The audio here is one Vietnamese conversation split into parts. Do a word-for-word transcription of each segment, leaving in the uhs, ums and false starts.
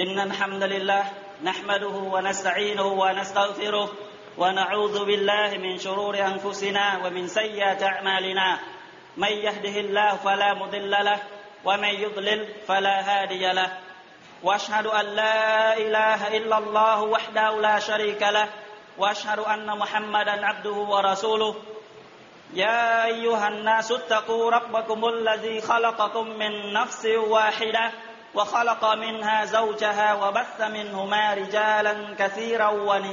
إن الحمد لله نحمده ونستعينه ونستغفره ونعوذ بالله من شرور أنفسنا ومن سيئات أعمالنا من يهده الله فلا مضل له ومن يضلل فلا هادي له وأشهد أن لا إله إلا الله وحده لا شريك له وأشهد أن محمدا عبده ورسوله يا أيها الناس اتقوا ربكم الذي خلقكم من نفس واحدة وخلق منها زوجها وبث منهما رجالا كثيرا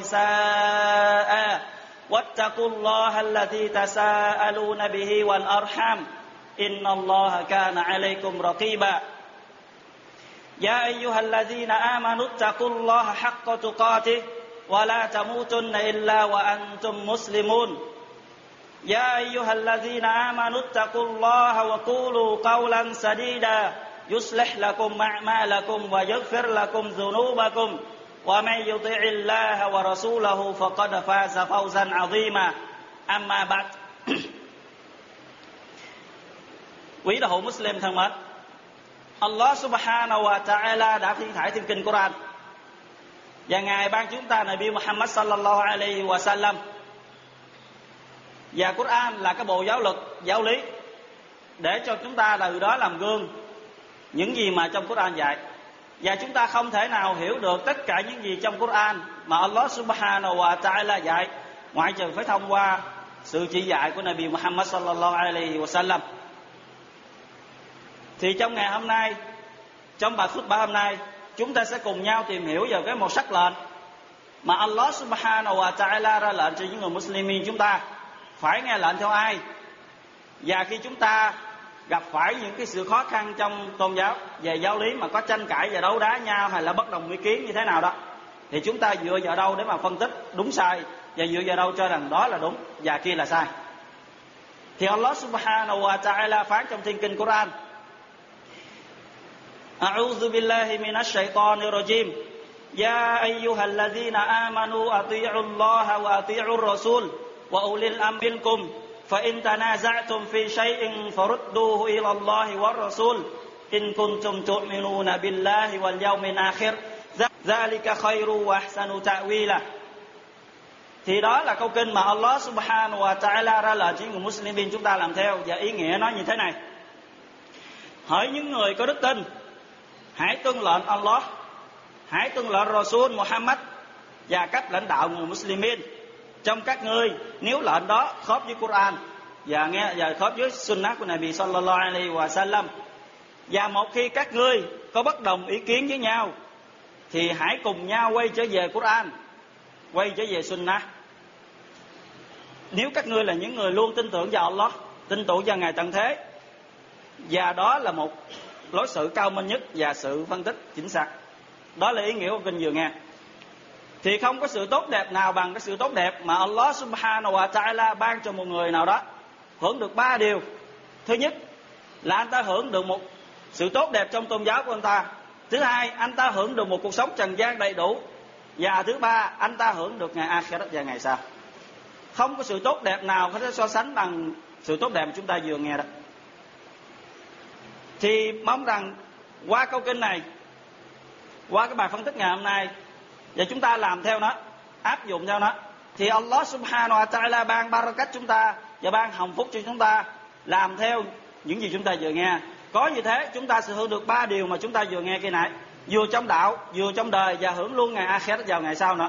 ونساء واتقوا الله الذي تساءلون به والأرحام إن الله كان عليكم رقيبا يا أيها الذين آمنوا اتقوا الله حق تقاته ولا تموتن إلا وأنتم مسلمون يا أيها الذين آمنوا اتقوا الله وقولوا قولا سديدا يصلح لكم أعمالكم ويغفر لكم ذنوبكم ومن يطع الله ورسوله فقد فاز فوزا عظيما أما بعد. Quý đạo hữu Muslim thân mến, Allah Subhanahu wa Ta'ala đã thiên thải thêm kinh Quran và Ngài ban chúng ta Nabi Muhammad sallallahu alaihi wa sallam. Và Quran là cái bộ giáo luật, giáo lý để cho chúng ta từ đó làm gương những gì mà trong Quran dạy. Và chúng ta không thể nào hiểu được tất cả những gì trong Quran mà Allah Subhanahu wa Ta'ala dạy ngoại trừ phải thông qua sự chỉ dạy của Nabi Muhammad sallallahu alaihi wa sallam. Thì trong ngày hôm nay, trong bài khutbah hôm nay, chúng ta sẽ cùng nhau tìm hiểu về cái một sắc lệnh mà Allah Subhanahu wa Ta'ala ra lệnh cho những người Muslimin chúng ta phải nghe lệnh theo ai. Và khi chúng ta gặp phải những cái sự khó khăn trong tôn giáo về giáo lý mà có tranh cãi và đấu đá nhau hay là bất đồng ý kiến như thế nào đó, thì chúng ta dựa vào đâu để mà phân tích đúng sai, và dựa vào đâu cho rằng đó là đúng và kia là sai. Thì Allah Subhanahu wa Ta'ala phán trong thiên kinh Quran: A'udhu billahi minash shaitanir rajim. Ya ayyuhalladhina amanu ati'u Allaha wa ati'u Rasul wa ulil amri minkum فإن تنازعتم في شيء فردوه إلى الله والرسول إن كنتم تؤمنون بالله واليوم الآخر ذلك خير وأحسن تأويلا. Thì đó là câu kinh mà Allah Subhanahu wa Ta'ala ra lệnh cho người Muslimin chúng ta làm theo, và ý nghĩa nó như thế này: hỡi những người có đức tin, hãy tuân lệnh Allah, hãy tuân lệnh Rasul Muhammad và các lãnh đạo người Muslimin trong các ngươi, nếu lệnh đó khớp với Quran và nghe và khớp với Sunnah của Nabi sallallahu alaihi wa sallam. Và một khi các ngươi có bất đồng ý kiến với nhau thì hãy cùng nhau quay trở về Quran, quay trở về Sunnah. Nếu các ngươi là những người luôn tin tưởng vào Allah, tin tưởng vào Ngài tận thế, và đó là một lối xử cao minh nhất và sự phân tích chính xác. Đó là ý nghĩa của kinh vừa nghe. Thì không có sự tốt đẹp nào bằng cái sự tốt đẹp mà Allah Subhanahu wa Ta'ala ban cho một người nào đó hưởng được ba điều. Thứ nhất là anh ta hưởng được một sự tốt đẹp trong tôn giáo của anh ta. Thứ hai, anh ta hưởng được một cuộc sống trần gian đầy đủ. Và thứ ba, anh ta hưởng được ngày Akhirat và ngày sau. Không có sự tốt đẹp nào có thể so sánh bằng sự tốt đẹp mà chúng ta vừa nghe đó. Thì mong rằng qua câu kinh này, qua cái bài phân tích ngày hôm nay, và chúng ta làm theo nó, áp dụng theo nó, thì Allah Subhanahu wa Ta'ala ban barakat chúng ta và ban hồng phúc cho chúng ta làm theo những gì chúng ta vừa nghe. Có như thế chúng ta sẽ hưởng được ba điều mà chúng ta vừa nghe kia nãy, vừa trong đạo, vừa trong đời, và hưởng luôn ngày Akhirat vào ngày sau nữa.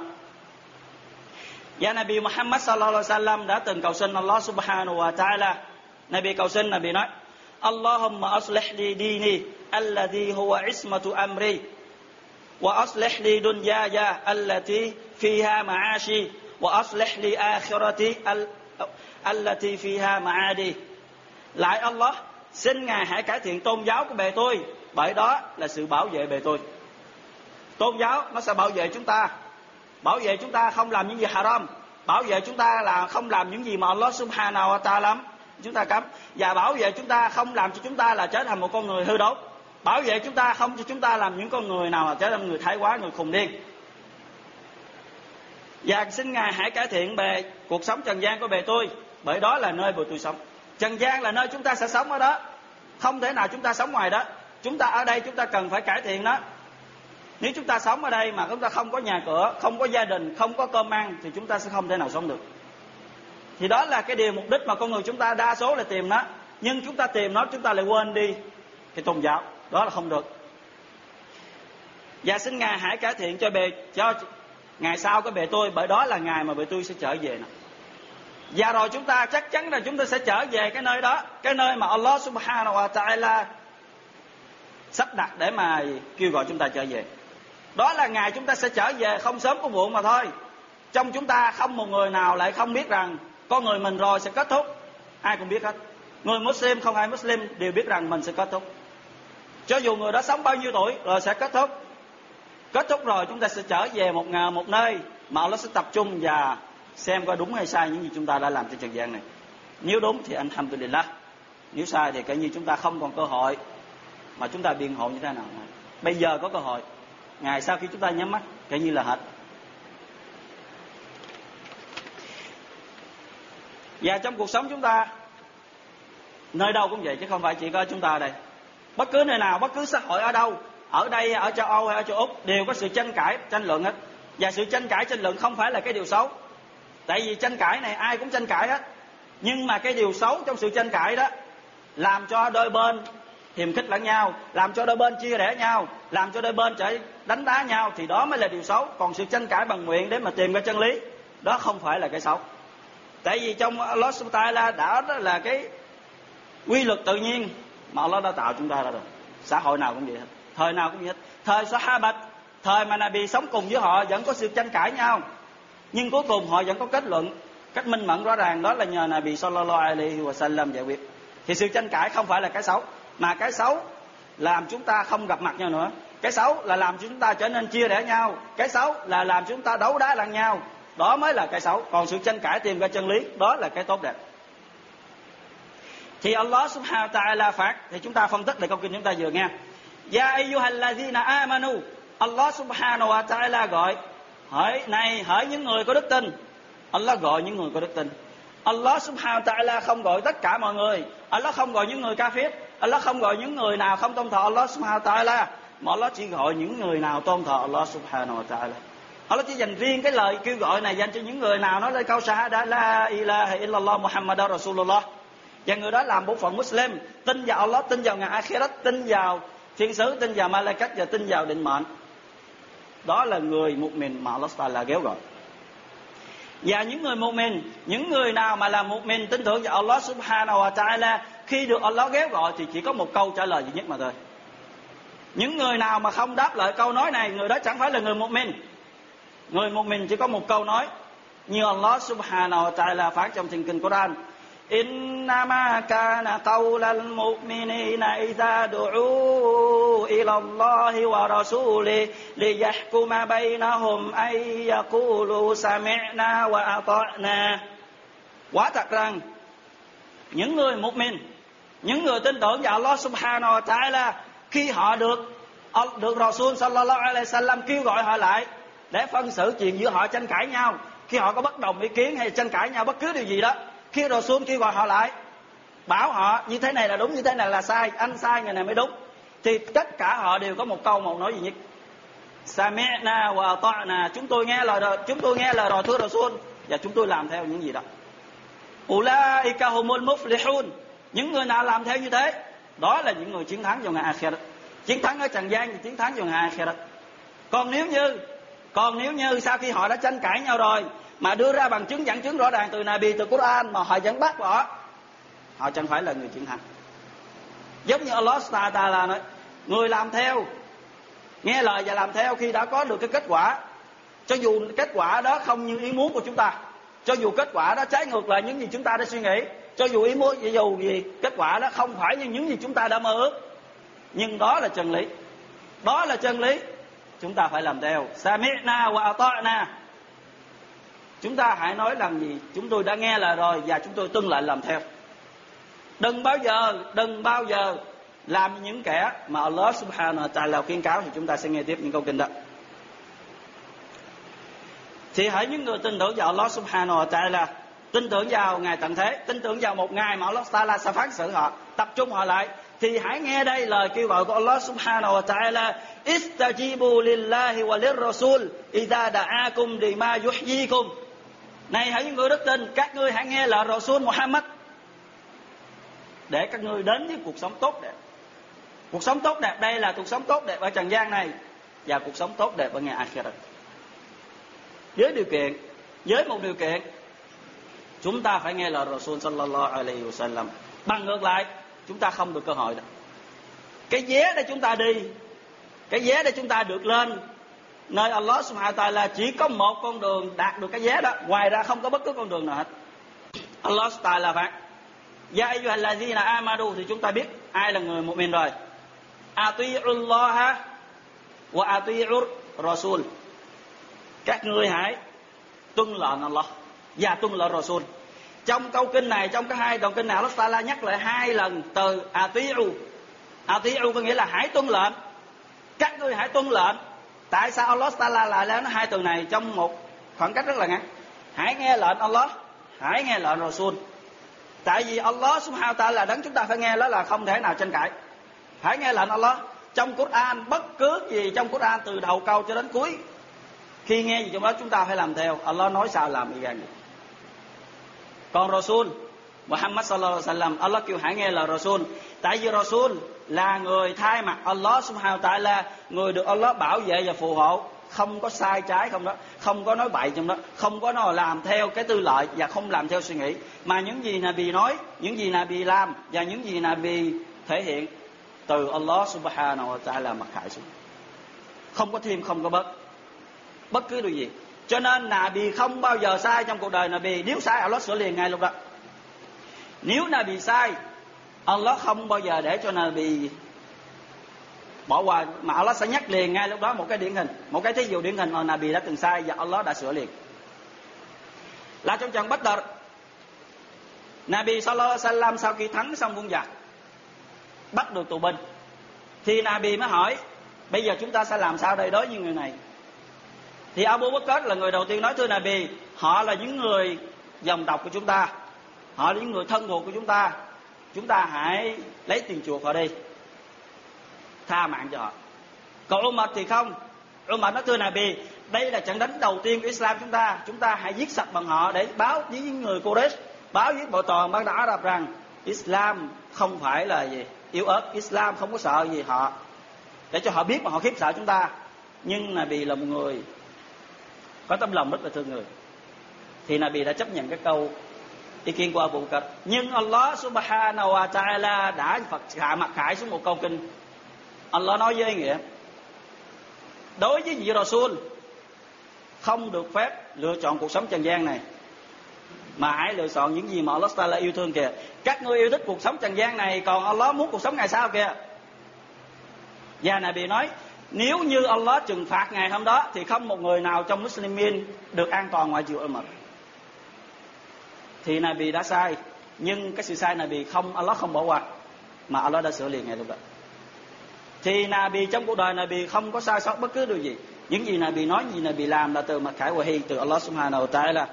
Và Nabi Muhammad sallallahu alaihi wasallam đã từng cầu xin Allah Subhanahu wa Ta'ala. Nabi cầu xin, Nabi nói: Allahumma aslih li dini alladhi huwa ismatu amri وأصلح لي دنياي التي فيها معاشي وأصلح لي آخرتي التي فيها معادي. Lại Allah, xin Ngài hãy cải thiện tôn giáo của bề tôi, bởi đó là sự bảo vệ bề tôi. Tôn giáo nó sẽ bảo vệ chúng ta, bảo vệ chúng ta không làm những gì haram, bảo vệ chúng ta là không làm những gì mà Allah Subhanahu wa Ta'ala chúng ta cấm, và bảo vệ chúng ta không làm cho chúng ta là trở thành một con người hư đốn, bảo vệ chúng ta không cho chúng ta làm những con người nào là trở thành người thái quá, người khùng điên. Và xin Ngài hãy cải thiện bề cuộc sống trần gian của bề tôi, bởi đó là nơi bề tôi sống. Trần gian là nơi chúng ta sẽ sống ở đó, không thể nào chúng ta sống ngoài đó. Chúng ta ở đây chúng ta cần phải cải thiện nó. Nếu chúng ta sống ở đây mà chúng ta không có nhà cửa, không có gia đình, không có cơm ăn thì chúng ta sẽ không thể nào sống được. Thì đó là cái điều mục đích mà con người chúng ta đa số là tìm nó. Nhưng chúng ta tìm nó chúng ta lại quên đi cái tôn giáo. Đó là không được. Và xin Ngài hãy cải thiện cho bề cho ngày sau cái bề tôi, bởi đó là ngày mà bề tôi sẽ trở về nè. Và rồi chúng ta chắc chắn là chúng ta sẽ trở về cái nơi đó, cái nơi mà Allah subhanahu wa ta'ala sắp đặt để mà kêu gọi chúng ta trở về. Đó là ngày chúng ta sẽ trở về, không sớm có muộn mà thôi. Trong chúng ta không một người nào lại không biết rằng con người mình rồi sẽ kết thúc. Ai cũng biết hết. Người Muslim không ai Muslim đều biết rằng mình sẽ kết thúc. Cho dù người đó sống bao nhiêu tuổi rồi sẽ kết thúc. Kết thúc rồi chúng ta sẽ trở về một ngày, một nơi mà Allah sẽ tập trung và xem coi đúng hay sai những gì chúng ta đã làm trên trần gian này. Nếu đúng thì alhamdulillah, nếu sai thì kể như chúng ta không còn cơ hội mà chúng ta biện hộ như thế nào. Bây giờ có cơ hội, ngày sau khi chúng ta nhắm mắt kể như là hết. Và trong cuộc sống chúng ta, nơi đâu cũng vậy chứ không phải chỉ có chúng ta ở đây. Bất cứ nơi nào, bất cứ xã hội ở đâu, ở đây, ở châu Âu hay ở châu Úc đều có sự tranh cãi, tranh luận hết. Và sự tranh cãi, tranh luận không phải là cái điều xấu. Tại vì tranh cãi này ai cũng tranh cãi hết. Nhưng mà cái điều xấu trong sự tranh cãi đó làm cho đôi bên hiềm khích lẫn nhau, làm cho đôi bên chia rẽ nhau, làm cho đôi bên trở đánh đá nhau, thì đó mới là điều xấu. Còn sự tranh cãi bằng miệng để mà tìm ra chân lý, đó không phải là cái xấu. Tại vì trong Allah subhanahu wa ta'ala đã đó là cái quy luật tự nhiên mà Allah đã tạo chúng ta ra rồi. Xã hội nào cũng vậy hết, thời nào cũng vậy hết. Thời Sahabat, thời mà Nabi sống cùng với họ vẫn có sự tranh cãi nhau, nhưng cuối cùng họ vẫn có kết luận cách minh mẫn rõ ràng, đó là nhờ Nabi sallallahu alaihi wasallam giải quyết. Thì sự tranh cãi không phải là cái xấu, mà cái xấu làm chúng ta không gặp mặt nhau nữa. Cái xấu là làm chúng ta trở nên chia rẽ nhau. Cái xấu là làm chúng ta đấu đá lẫn nhau. Đó mới là cái xấu. Còn sự tranh cãi tìm ra chân lý, đó là cái tốt đẹp. Thì Allah subhanahu wa ta'ala phạt, thì chúng ta phân tích lại câu kinh chúng ta vừa nghe. Ya ayyuhallazina amanu, Allah subhanahu wa ta'ala gọi, hỡi này, hỡi những người có đức tin. Allah gọi những người có đức tin. Allah subhanahu wa ta'ala không gọi tất cả mọi người. Allah không gọi những người kafir. Allah không gọi những người nào không tôn thờ Allah subhanahu wa ta'ala, mà Allah chỉ gọi những người nào tôn thờ Allah subhanahu wa ta'ala. Allah chỉ dành riêng cái lời kêu gọi này dành cho những người nào nói lời câu shahada la ilaha illallah muhammadar rasulullah. Và người đó làm bộ phận Muslim, tin vào Allah, tin vào ngày Akhirat, tin vào thiên sứ, tin vào Malaikat và tin vào định mệnh. Đó là người mu'min mà Allah Ta'ala kéo gọi. Và những người mu'min, những người nào mà là mu'min tin tưởng vào Allah Subhanahu wa Ta'ala, khi được Allah kéo gọi thì chỉ có một câu trả lời duy nhất mà thôi. Những người nào mà không đáp lại câu nói này, người đó chẳng phải là người mu'min. Người mu'min chỉ có một câu nói, như Allah Subhanahu wa Ta'ala phán trong thiên kinh Quran: Innama kana qawlal mu'minina idha du'u ila Allahi wa rasuli liyahkuma bainahum ay yaqulu sami'na wa ata'na. Quả thật rằng những người mu'min, những người tin tưởng vào Allah subhanahu wa ta'ala, khi họ được được Rasul sallallahu alaihi wasallam kêu gọi họ lại để phân xử chuyện giữa họ tranh cãi nhau, khi họ có bất đồng ý kiến hay tranh cãi nhau bất cứ điều gì đó, khi Rasul kêu gọi họ lại, bảo họ như thế này là đúng, như thế này là sai, anh sai, người này mới đúng, thì tất cả họ đều có một câu, một nói duy nhất: Sami'na wa ata'na. Chúng tôi nghe lời chúng tôi nghe lời rồi thưa Rasul và chúng tôi làm theo những gì đó. Ulaika humul muflihun. Những người nào làm theo như thế, đó là những người chiến thắng vào ngày Akhirat. Chiến thắng ở trần gian thì chiến thắng vào ngày Akhirat. Còn nếu như còn nếu như sau khi họ đã tranh cãi nhau rồi mà đưa ra bằng chứng dẫn chứng rõ ràng từ Nabi, từ Quran mà họ vẫn bác bỏ, họ chẳng phải là người chiến thắng. Giống như Allah subhanahu wa ta'ala nói, người làm theo, nghe lời và làm theo khi đã có được cái kết quả, cho dù kết quả đó không như ý muốn của chúng ta, cho dù kết quả đó trái ngược lại những gì chúng ta đã suy nghĩ, cho dù ý muốn dù gì kết quả đó không phải như những gì chúng ta đã mơ ước, nhưng đó là chân lý, đó là chân lý, chúng ta phải làm theo. Sami'na wa ata'na. Chúng ta hãy nói làm gì, chúng tôi đã nghe lời rồi và chúng tôi tuân lệnh làm theo. Đừng bao giờ, đừng bao giờ làm những kẻ mà Allah subhanahu wa ta'ala khuyến cáo. Thì chúng ta sẽ nghe tiếp những câu kinh đó. Thì hãy những người tin tưởng vào Allah subhanahu wa ta'ala, tin tưởng vào ngày tận thế, tin tưởng vào một ngày mà Allah ta'ala sẽ phán xử họ, tập trung họ lại, thì hãy nghe đây lời kêu gọi của Allah subhanahu wa ta'ala: Istajibu lillahi wa lirrasul idha da'akum lima yuhyikum. Này hãy những người đức tin, các ngươi hãy nghe lời Rasul Muhammad để các ngươi đến với cuộc sống tốt đẹp. Cuộc sống tốt đẹp đây là cuộc sống tốt đẹp ở trần gian này và cuộc sống tốt đẹp ở ngày Akhirat. Với điều kiện, với một điều kiện, chúng ta phải nghe lời Rasul sallallahu alaihi wasallam. Bằng ngược lại, chúng ta không được cơ hội đó. Cái vé để chúng ta đi, cái vé để chúng ta được lên nơi Allah subhanahu wa ta'ala chỉ có một con đường đạt được cái vé đó, ngoài ra không có bất cứ con đường nào hết. Allah subhanahu wa ta'ala phán: Ya ayyuhallazina amanu, thì chúng ta biết ai là người mu'min rồi. Ati'ullaha wa ati'ur rasul. Các ngươi hãy tuân lệnh Allah và tuân lệnh Rasul. Trong câu kinh này, trong cái hai đoạn kinh này, Allah Taala nhắc lại hai lần từ ati'u. Ati'u có nghĩa là hãy tuân lệnh. Các ngươi hãy tuân lệnh. Tại sao Allah Taala lại nói hai từ này trong một khoảng cách rất là ngắn? Hãy nghe lệnh Allah, hãy nghe lệnh Rasul. Tại vì Allah subhanahu wa ta'ala là đấng chúng ta phải nghe, đó là không thể nào tranh cãi. Hãy nghe lệnh Allah. Trong Quran, bất cứ gì trong Quran từ đầu câu cho đến cuối, khi nghe gì trong đó chúng ta phải làm theo. Allah nói sao làm y gan vậy. Còn Rasul Muhammad sallallahu alaihi wasallam, Allah kêu hãy nghe lời Rasul. Tại vì Rasul là người thay mặt Allah subhanahu wa ta'ala, người được Allah bảo vệ và phù hộ, không có sai trái không đó, không có nói bậy trong đó, không có nói làm theo cái tư lợi và không làm theo suy nghĩ, mà những gì Nabi nói, những gì Nabi làm và những gì Nabi thể hiện từ Allah subhanahu wa ta'ala mặc khải xuống, không có thêm không có bớt bất cứ điều gì. Cho nên Nabi không bao giờ sai trong cuộc đời Nabi. Nếu sai, Allah sửa liền ngay lúc đó. Nếu Nabi sai, Allah không bao giờ để cho Nabi bỏ qua, mà Allah sẽ nhắc liền ngay lúc đó một cái điển hình, một cái thí dụ điển hình mà Nabi đã từng sai và Allah đã sửa liền. Là trong trận Badr, Nabi sallallahu alaihi wasallam sau khi thắng xong quân giặc, bắt được tù binh, thì Nabi mới hỏi: bây giờ chúng ta sẽ làm sao đây đối với người này? Thì Abu Bakr là người đầu tiên nói: thưa Nabi, họ là những người dòng tộc của chúng ta, họ là những người thân thuộc của chúng ta, chúng ta hãy lấy tiền chuộc họ đi, tha mạng cho họ. Còn Umar thì không. Umar nói: thưa Nabi, đây là trận đánh đầu tiên của Islam chúng ta, chúng ta hãy giết sạch bằng họ để báo với những người Quraysh, báo với bộ toàn Ban Đảo Ả Rập rằng Islam không phải là gì yếu ớt, Islam không có sợ gì họ, để cho họ biết mà họ khiếp sợ chúng ta. Nhưng Nabi là một người có tấm lòng rất là thương người, thì Nabi đã chấp nhận cái câu ý kiến của Abu Bakr. Nhưng Allah subhanahu wa ta'ala đã Phật hạ mặc khải xuống một câu kinh. Allah nói với ý nghĩa: đối với vị Rasul không được phép lựa chọn cuộc sống trần gian này, mà hãy lựa chọn những gì mà Allah Taala yêu thương kìa. Các ngươi yêu thích cuộc sống trần gian này, còn Allah muốn cuộc sống ngày sau kìa. Và Nabi nói: nếu như Allah trừng phạt ngày hôm đó thì không một người nào trong Muslimin được an toàn ngoại trừ Umar. Thì Nabi đã sai, nhưng cái sự sai Nabi không, Allah không bỏ qua, mà Allah đã sửa liền ngay lúc đó. Thì Nabi trong cuộc đời Nabi không có sai sót bất cứ điều gì. Những gì Nabi nói, gì Nabi làm là từ mặt khải wahi, từ Allah subhanahu wa ta'ala.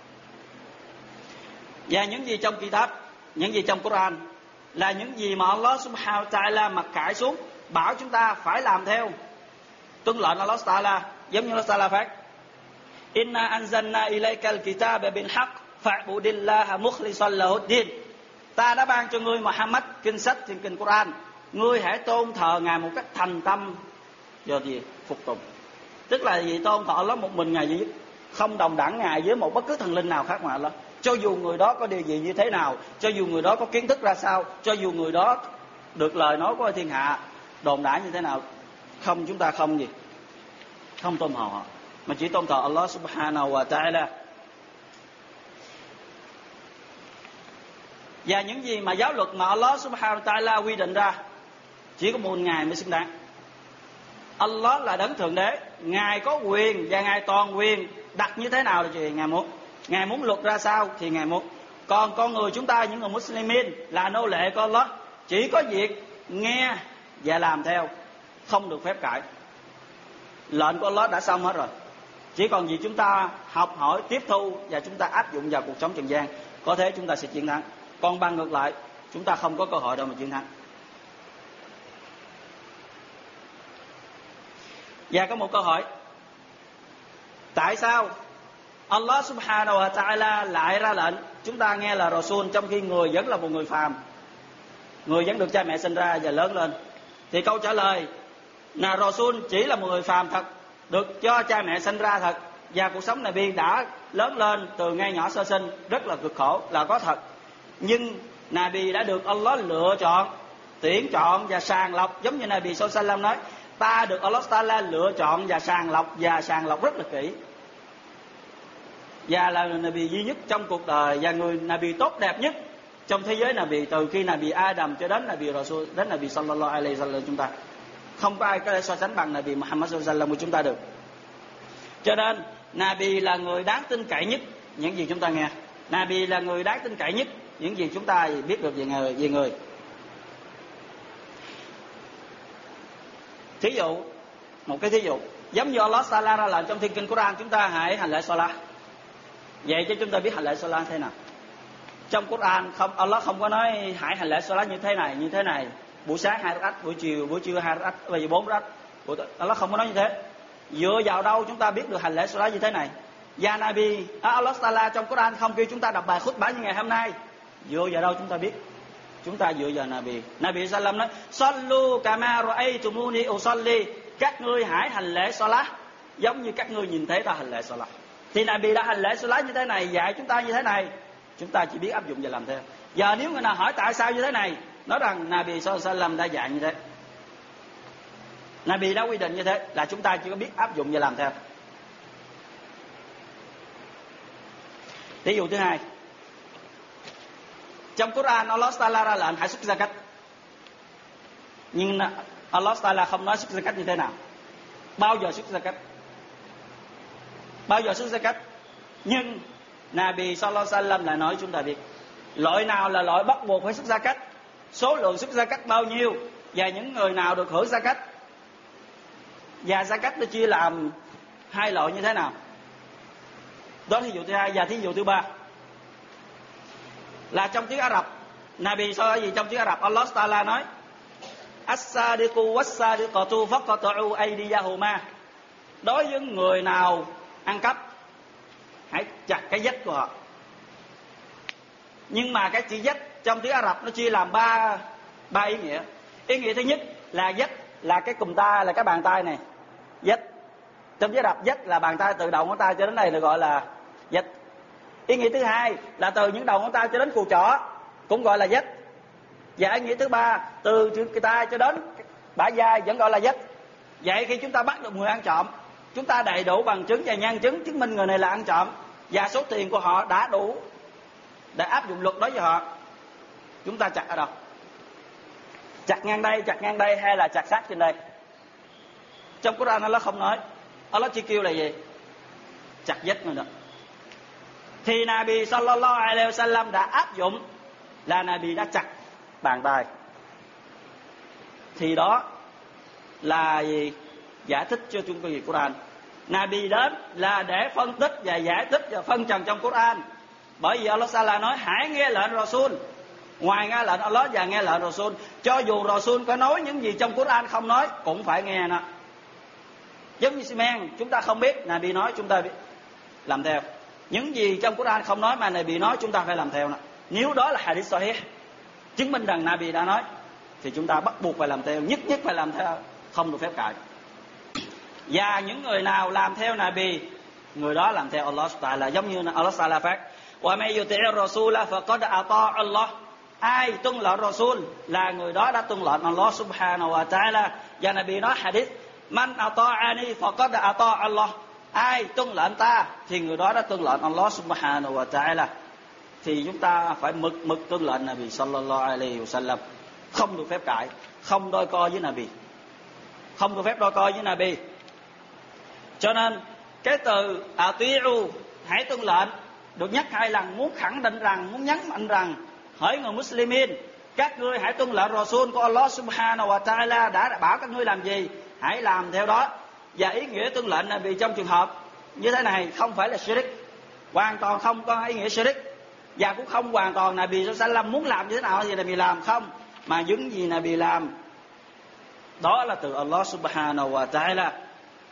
Và những gì trong kitab, những gì trong Quran là những gì mà Allah subhanahu wa ta'ala mặc khải xuống, bảo chúng ta phải làm theo, tuân lệnh Allah ta'ala. Giống như Allah ta'ala phát: Inna anzalna ilaykal kitaba bil haqq fa'budillaha mukhlishan lahuddin. Ta đã ban cho ngươi Muhammad kinh sách trên kinh Quran, ngươi hãy tôn thờ Ngài một cách thành tâm do gì phục tùng. Tức là gì? Tôn thờ Allah một mình Ngài duy nhất, không đồng đẳng Ngài với một bất cứ thần linh nào khác ngoài Allah. Cho dù người đó có điều gì như thế nào, cho dù người đó có kiến thức ra sao, cho dù người đó được lời nói của thiên hạ đồn đãi như thế nào, không, chúng ta không gì không tôn thờ họ, mà chỉ tôn thờ Allah subhanahu wa ta'ala. Và những gì mà giáo luật mà Allah subhanahu wa ta'ala quy định ra, chỉ có một Ngài mới xứng đáng. Allah là đấng thượng đế, Ngài có quyền và Ngài toàn quyền đặt như thế nào là chuyện Ngài muốn. Ngài muốn luật ra sao thì Ngài muốn. Còn con người chúng ta, những người Muslimin là nô lệ của Allah, chỉ có việc nghe và làm theo, không được phép cãi. Lệnh của Allah đã xong hết rồi, chỉ còn gì chúng ta học hỏi, tiếp thu và chúng ta áp dụng vào cuộc sống trần gian, có thể chúng ta sẽ chiến thắng. Còn bằng ngược lại, chúng ta không có cơ hội đâu mà chiến thắng. Và có một câu hỏi, tại sao Allah subhanahu wa ta'ala lại ra lệnh chúng ta nghe là Rasul trong khi người vẫn là một người phàm, người vẫn được cha mẹ sinh ra và lớn lên? Thì câu trả lời là Rasul chỉ là một người phàm thật, được cho cha mẹ sinh ra thật, và cuộc sống Nabi đã lớn lên từ ngay nhỏ sơ sinh rất là cực khổ là có thật. Nhưng Nabi đã được Allah lựa chọn, tuyển chọn và sàng lọc, giống như Nabi sallallahu alaihi wasallam nói, ta được Allah Taala lựa chọn và sàng lọc, và sàng lọc rất là kỹ, và là Nabi duy nhất trong cuộc đời và người Nabi tốt đẹp nhất trong thế giới Nabi, từ khi Nabi Adam cho đến Nabi Rasul, đến Nabi sallallahu alaihi wasallam chúng ta. Không có ai có thể so sánh bằng Nabi Muhammad sallallahu alaihi wasallam của chúng ta được. Cho nên Nabi là người đáng tin cậy nhất những gì chúng ta nghe. Nabi là người đáng tin cậy nhất những gì chúng ta biết được về người. Về người. Thí dụ, một cái thí dụ, giống như Allah Taala ra lệnh trong thiên kinh Quran chúng ta hãy hành lễ Salat. Vậy chứ chúng ta biết hành lễ Salat thế nào? Trong Quran không, Allah không có nói hãy hành lễ Salat như thế này, như thế này. Buổi sáng hai rakaat, buổi chiều, buổi trưa hai rakaat, bây giờ bốn rakaat. Allah không có nói như thế. Dựa vào đâu chúng ta biết được hành lễ Salat như thế này? Và Nabi, Allah Taala trong Quran không kêu chúng ta đọc bài khutbah như ngày hôm nay. Dựa vào đâu chúng ta biết? Chúng ta dựa vào Nabi. Nabi sallam nói: "Sallu kama ra'aytumuni usalli." Các ngươi hãy hành lễ Salat giống như các ngươi nhìn thấy ta hành lễ Salat. Thì Nabi đã hành lễ Salat như thế này, dạy chúng ta như thế này, chúng ta chỉ biết áp dụng và làm theo. Giờ nếu người nào hỏi tại sao như thế này, nói rằng Nabi sallallahu alaihi wasallam đã dạy như thế, Nabi đã quy định như thế, là chúng ta chỉ có biết áp dụng và làm theo. Ví dụ thứ hai, trong Quran Allah Taala ra lệnh hãy xuất zakat, nhưng Allah Taala không nói xuất zakat như thế nào, bao giờ xuất zakat, bao giờ xuất zakat. Nhưng Nabi sallallahu alaihi wasallam lại nói chúng ta biết loại nào là loại bắt buộc phải xuất zakat, số lượng xuất zakat bao nhiêu, và những người nào được hưởng zakat. Và zakat nó chia làm hai loại như thế nào. Đó là thí dụ thứ hai. Và thí dụ thứ ba là trong tiếng Ả Rập. Nabi so gì trong tiếng Ả Rập Allah Taala nói: "As-sadiqu was-sadiqatu faqta'u aydiyahuma." Đối với người nào ăn cắp, hãy chặt cái vết của họ. Nhưng mà cái chữ vết trong tiếng Ả Rập nó chia làm ba ba ý nghĩa. Ý nghĩa thứ nhất là vết là cái cùm tay, là cái bàn tay này, vết. Trong tiếng Ả Rập vết là bàn tay từ đầu ngón tay cho đến đây được gọi là vết. Ý nghĩa thứ hai là từ những đầu ngón tay cho đến cùi chỏ cũng gọi là vết. Và ý nghĩa thứ ba, từ cái tay cho đến bả vai vẫn gọi là vết. Vậy khi chúng ta bắt được người ăn trộm, chúng ta đầy đủ bằng chứng và nhân chứng chứng minh người này là ăn trộm, và số tiền của họ đã đủ để áp dụng luật đối với họ, chúng ta chặt ở đâu? Chặt ngang đây, chặt ngang đây, hay là chặt sát trên đây? Trong Quran Allah không nói, Allah chỉ kêu là gì? Chặt vết người đó. Thì Nabi sallallahu alaihi wasallam đã áp dụng là Nabi đã chặt bàn tay. Thì đó là gì? Giải thích cho chúng tôi về Quran. Nabi đến là để phân tích và giải thích và phân trần trong Quran. Bởi vì Allah Taala nói hãy nghe lệnh Rasul. Ngoài nghe lệnh Allah và nghe lệnh Rasul, cho dù Rasul có nói những gì trong Quran không nói cũng phải nghe nó. Giống như Simen, chúng ta không biết, Nabi nói chúng ta biết, làm theo. Những gì trong Quran không nói mà Nabi nói chúng ta phải làm theo nó. Nếu đó là hadith sahih, chứng minh rằng Nabi đã nói, thì chúng ta bắt buộc phải làm theo, nhất nhất phải làm theo, không được phép cãi. Và những người nào làm theo Nabi, người đó làm theo Allah Taala, giống như Allah Taala phát: "Wa may yuti'ir rasula faqad ata'a Allah." Ai tuân lệnh Rasul là người đó đã tuân lệnh Allah Subhanahu wa Ta'ala. Và Nabi nói hadith: "Man ata'ani faqad ata'a Allah." Ai tuân lệnh ta thì người đó đã tuân lệnh Allah Subhanahu wa Ta'ala. Thì chúng ta phải mực mực tuân lệnh Nabi sallallahu alaihi wasallam, không được phép cãi, không đôi co với Nabi, không được phép đôi co với Nabi. Cho nên cái từ ati'u, hãy tuân lệnh, được nhắc hai lần, muốn khẳng định rằng, muốn nhấn mạnh rằng hỡi người Muslimin, các ngươi hãy tuân lệnh Rasul của Allah Subhanahu wa Ta'ala đã bảo các ngươi làm gì, hãy làm theo đó. Và ý nghĩa tuân lệnh là vì trong trường hợp như thế này không phải là shirk, hoàn toàn không có ý nghĩa shirk, và cũng không hoàn toàn Nabi sallallahu alaihi wasallam muốn làm như thế nào thì Nabi làm, không, mà những gì Nabi làm đó là từ Allah Subhanahu wa Ta'ala.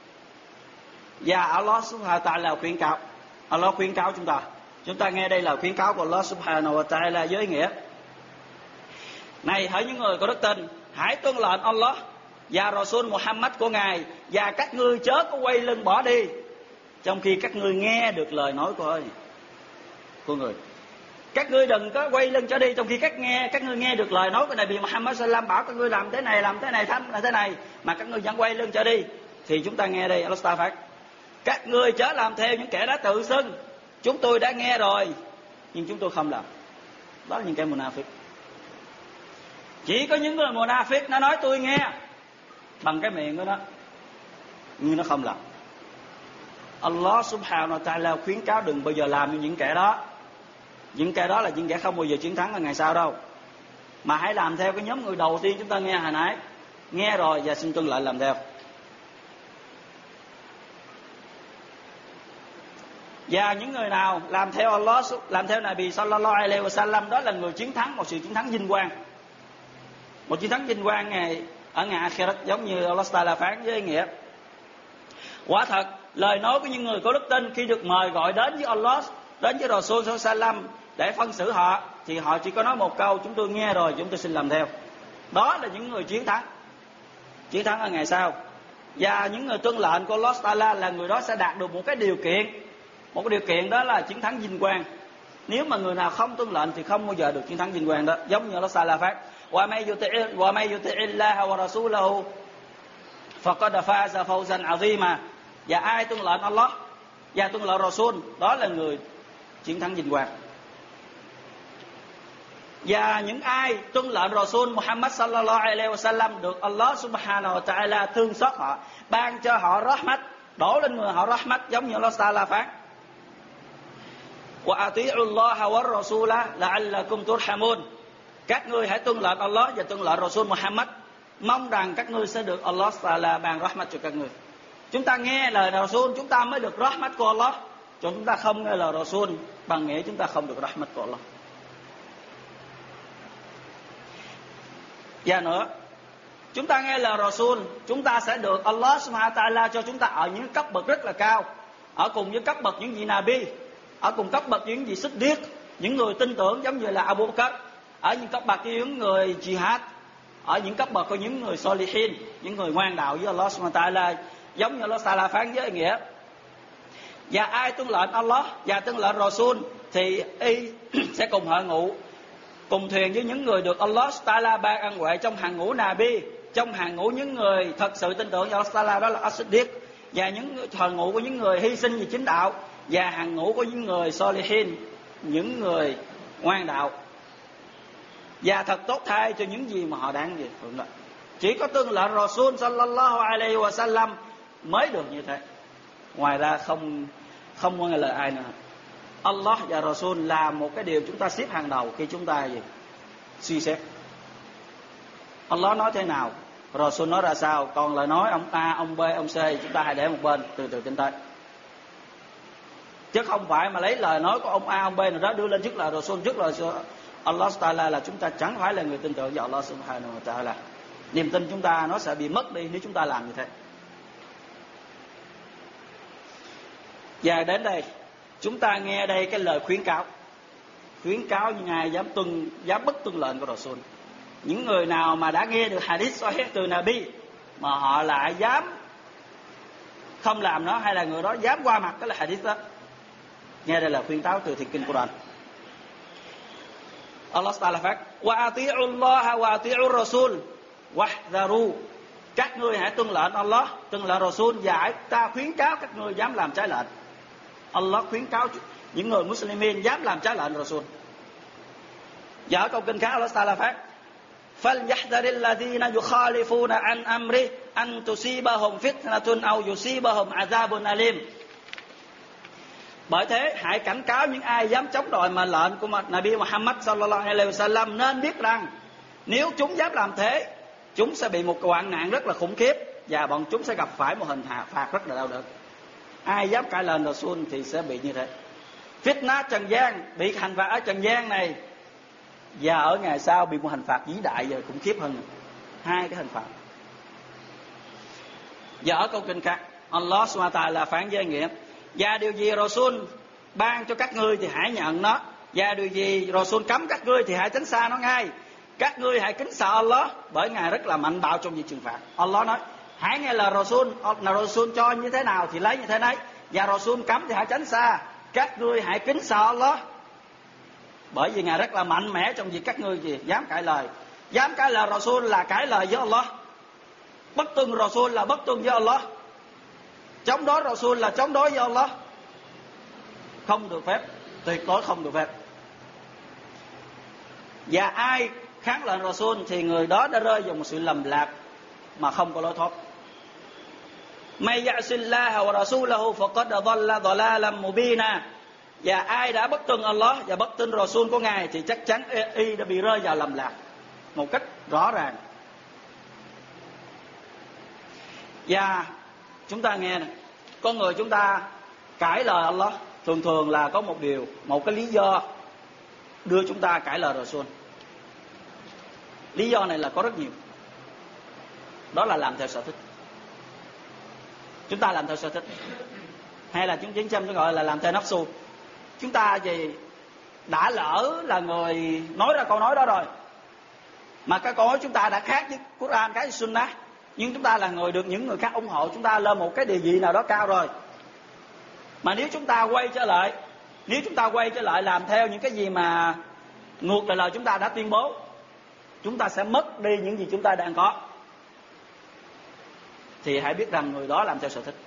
Và Allah subhanahu wa ta'ala khuyến cáo, Allah khuyến cáo chúng ta. Chúng ta nghe đây là khuyến cáo của Allah subhanahu wa ta'ala với nghĩa: này hỡi những người có đức tin, hãy tuân lệnh Allah và Rasul Muhammad của Ngài, và các ngươi chớ có quay lưng bỏ đi trong khi các ngươi nghe được lời nói của của người. Các ngươi đừng có quay lưng trở đi trong khi các nghe các ngươi nghe được lời nói của Nabi Muhammad sallallahu alaihi wasallam bảo các ngươi làm thế này, làm thế này, thanh là thế này, mà các ngươi vẫn quay lưng trở đi. Thì chúng ta nghe đây, Allah ta phát: các ngươi chớ làm theo những kẻ đã tự xưng chúng tôi đã nghe rồi nhưng chúng tôi không làm. Đó là những kẻ munafik. Chỉ có những người munafik nó nói tôi nghe bằng cái miệng của nó nhưng nó không làm. Allah subhanahu wa ta'ala khuyến cáo đừng bao giờ làm như những kẻ đó. Những kẻ đó là những kẻ không bao giờ chiến thắng ở ngày sau đâu. Mà hãy làm theo cái nhóm người đầu tiên chúng ta nghe hồi nãy. Nghe rồi và xin tuân lệnh làm theo. Và những người nào làm theo Allah, làm theo Nabi sallallahu alaihi wasallam, đó là người chiến thắng, một sự chiến thắng vinh quang. Một chiến thắng vinh quang ngày ở ngày Akhirat, giống như Allah Ta'ala phán với nghĩa: quả thật lời nói của những người có đức tin khi được mời gọi đến với Allah, đến với Rasul sallallahu alaihi wasallam để phân xử họ, thì họ chỉ có nói một câu: chúng tôi nghe rồi, chúng tôi xin làm theo. Đó là những người chiến thắng, chiến thắng ở ngày sau. Và những người tuân lệnh của Allah Ta'ala là người đó sẽ đạt được một cái điều kiện. Một cái điều kiện đó là chiến thắng vinh quang. Nếu mà người nào không tuân lệnh thì không bao giờ được chiến thắng vinh quang đó. Giống như Allah Ta'ala phát: wa may yuti'i wa may yuti'illaha wa rasulahu faqad faza fawzan 'azima. Và ai tuân lệnh Allah và tuân lệnh Rasul, đó là người chiến thắng vinh quang. Và những ai tuân lệnh Rasul Muhammad sallallahu alaihi wasallam được Allah subhanahu wa ta'ala thương xót họ, ban cho họ rahmat, đổ lên người họ rahmat, giống như Allah Ta'ala phán: wa ati'u Allah wa rasula la'allakum turhamun. Các ngươi hãy tuân lệnh Allah và tuân lệnh Rasul Muhammad, mong rằng các ngươi sẽ được Allah Ta'ala ban rahmat cho các ngươi. Chúng ta nghe lời Rasul chúng ta mới được rahmat của Allah. Chúng ta không nghe lời Rasul bằng nghĩa chúng ta không được rahmat của Allah. Và nữa, chúng ta nghe lời Rasul, chúng ta sẽ được Allah Subhanahu wa ta'ala cho chúng ta ở những cấp bậc rất là cao, ở cùng với cấp bậc những vị Nabi, ở cùng cấp bậc những vị Siddiq, những người tin tưởng giống như là Abu Bakr, ở những cấp bậc của những người jihad, ở những cấp bậc của những người Solihin, những người ngoan đạo với Allah Subhanahu wa ta'ala, giống như Allah Ta'ala phán với nghĩa: và ai tuân lệnh Allah và tuân lệnh Rasul thì y sẽ cùng hội ngụ, cùng thuyền với những người được Allah Ta'ala ban ân huệ trong hàng ngũ Nabi, trong hàng ngũ những người thật sự tin tưởng vào Allah Ta'ala, đó là As-Siddiq, và những hàng ngũ của những người hy sinh vì chính đạo, và hàng ngũ của những người Solihin, những người ngoan đạo, và thật tốt thay cho những gì mà họ đáng gì. Chỉ có tuân lệnh Rasul sallallahu alaihi wasallam mới được như thế. Ngoài ra không không có nghe lời ai nữa. Allah và Rasul là một cái điều chúng ta xếp hàng đầu khi chúng ta gì? Suy xét. Allah nói thế nào, Rasul nói ra sao, còn lời nói ông A, ông B, ông C chúng ta hãy để một bên, từ từ tinh tế. Chứ không phải mà lấy lời nói của ông A, ông B nào đó đưa lên trước là Rasul, trước là Allah Ta'ala, là chúng ta chẳng phải là người tin tưởng vào Allah Subhanahu wa ta'ala. Niềm tin chúng ta nó sẽ bị mất đi nếu chúng ta làm như thế. Và đến đây chúng ta nghe đây cái lời khuyến cáo, khuyến cáo những ai dám tuân dám bất tuân lệnh của Rasul. Những người nào mà đã nghe được hadith sahih từ Nabi mà họ lại dám không làm nó, hay là người đó dám qua mặt cái là hadith đó, nghe đây là khuyến cáo từ thiền kinh Quran. Allah Ta'ala phát: wa ati'u Allah wa ati'u Rasul wahdharu. Các ngươi hãy tuân lệnh Allah, tuân lệnh Rasul, và ta khuyến cáo các ngươi dám làm trái lệnh. Allah khuyến cáo những người Muslimin dám làm trái lệnh Rasul. Và ở câu kinh khác Allah Ta'ala phát: فَلْيَحْذَرِ الَّذِينَ يُخَالِفُونَ عَنْ أَمْرِهِ أَنْ تُصِيبَهُمْ فِتْنَةٌ أَوْ يُصِيبَهُمْ عَذَابٌ أَلِيمٌ. Bởi thế hãy cảnh cáo những ai dám chống đòi mệnh lệnh của Nabi Muhammad sallallahu alaihi wasallam, nên biết rằng nếu chúng dám làm thế, chúng sẽ bị một hoạn nạn rất là khủng khiếp, và bọn chúng sẽ gặp phải một hình phạt rất là đau đớn. Ai dám cãi lời Rasul thì sẽ bị như thế. Fitna trần gian, bị hành phạt ở trần gian này, và ở ngày sau bị một hình phạt vĩ đại và khủng khiếp hơn. Hai cái hình phạt. Và ở câu kinh khác Allah subhanahu wa ta'ala phán với nghĩa: và điều gì Rasul ban cho các ngươi thì hãy nhận nó, và điều gì Rasul cấm các ngươi thì hãy tránh xa nó ngay. Các ngươi hãy kính sợ Allah, bởi Ngài rất là mạnh bạo trong việc trừng phạt. Allah nói hãy nghe lời Rasul, nào Rasul cho như thế nào thì lấy như thế đấy, và Rasul cấm thì hãy tránh xa. Các ngươi hãy kính sợ Allah, bởi vì Ngài rất là mạnh mẽ trong việc các ngươi gì dám cãi lời. Dám cãi lời Rasul là cãi lời với Allah, bất tuân Rasul là bất tuân với Allah, chống đối Rasul là chống đối với Allah. Không được phép, tuyệt đối không được phép. Và ai kháng lệnh Rasul thì người đó đã rơi vào một sự lầm lạc mà không có lối thoát. May ya'sillaha wa rasulahu faqad dhalla dhalalan mubina. Và ai đã bất tuân Allah và bất tuân Rasul của Ngài thì chắc chắn y đã bị rơi vào lầm lạc một cách rõ ràng. Và chúng ta nghe này, con người chúng ta cãi lời Allah thường thường là có một điều, một cái lý do đưa chúng ta cãi lời Rasul. Lý do này là có rất nhiều. Đó là làm theo sở thích. Chúng ta làm theo sở thích, hay là chúng chiến tranh gọi là làm theo nafsu. Chúng ta gì đã lỡ là người nói ra câu nói đó rồi, mà cái câu nói chúng ta đã khác với Quran, cái Sunnah, nhưng chúng ta là người được những người khác ủng hộ chúng ta lên một cái địa vị nào đó cao rồi. Mà nếu chúng ta quay trở lại, nếu chúng ta quay trở lại làm theo những cái gì mà ngược lại lời chúng ta đã tuyên bố, chúng ta sẽ mất đi những gì chúng ta đang có. Thì hãy biết rằng người đó làm theo sở thích.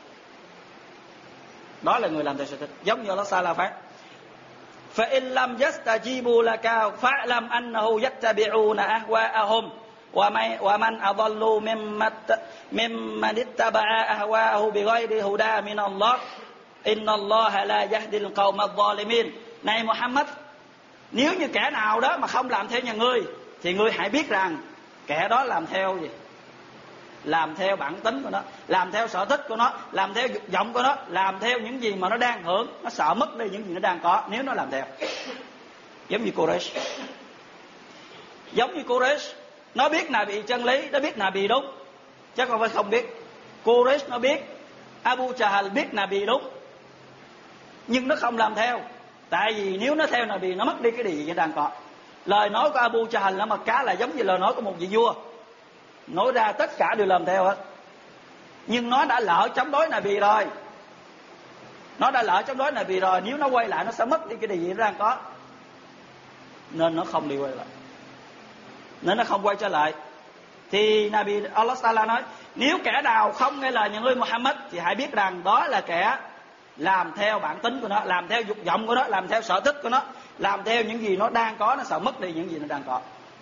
Đó là người làm theo sở thích. Giống như Allah Sala phán: فَإِنْ لَمْ يَسْتَجِيبُوا لَكَ فَاعْلَمْ أَنَّهُ يَتَّبِعُونَ أَهْوَاءَهُمْ وَمَنْ أَضَلُّوا مِمَّنِ اتَّبَعَ أَهْوَاءَهُ بِغَيْرِ هُدًى مِنَ اللَّهِ إِنَّ اللَّهَ لَا يَهْدِي الْقَوْمَ الظَّالِمِينَ. Này Muhammad, nếu như kẻ nào đó mà không làm theo nhà ngươi, thì ngươi hãy biết rằng kẻ đó làm theo gì? Làm theo bản tính của nó, làm theo sở thích của nó, làm theo dục vọng của nó, làm theo những gì mà nó đang hưởng. Nó sợ mất đi những gì nó đang có nếu nó làm theo. Giống như Quraysh. Giống như Quraysh, nó biết nào bị chân lý, nó biết nào bị đúng, chứ không phải không biết. Quraysh nó biết, Abu Jahl biết nào bị đúng, nhưng nó không làm theo. Tại vì nếu nó theo nào bị, nó mất đi cái gì nó đang có. Lời nói của Abu Jahl là một cá là giống như lời nói của một vị vua, nói ra tất cả đều làm theo hết. Nhưng nó đã lỡ chống đối Nabi rồi, nó đã lỡ chống đối Nabi rồi, nếu nó quay lại nó sẽ mất đi cái điều gì nó đang có, nên nó không đi quay lại, nên nó không quay trở lại. Thì Nabi Allah Taala nói: nếu kẻ nào không nghe lời nhà ngươi Muhammad thì hãy biết rằng đó là kẻ làm theo bản tính của nó, làm theo dục vọng của nó, làm theo sở thích của nó, làm theo những gì nó đang có, nó sợ mất đi những gì nó đang có.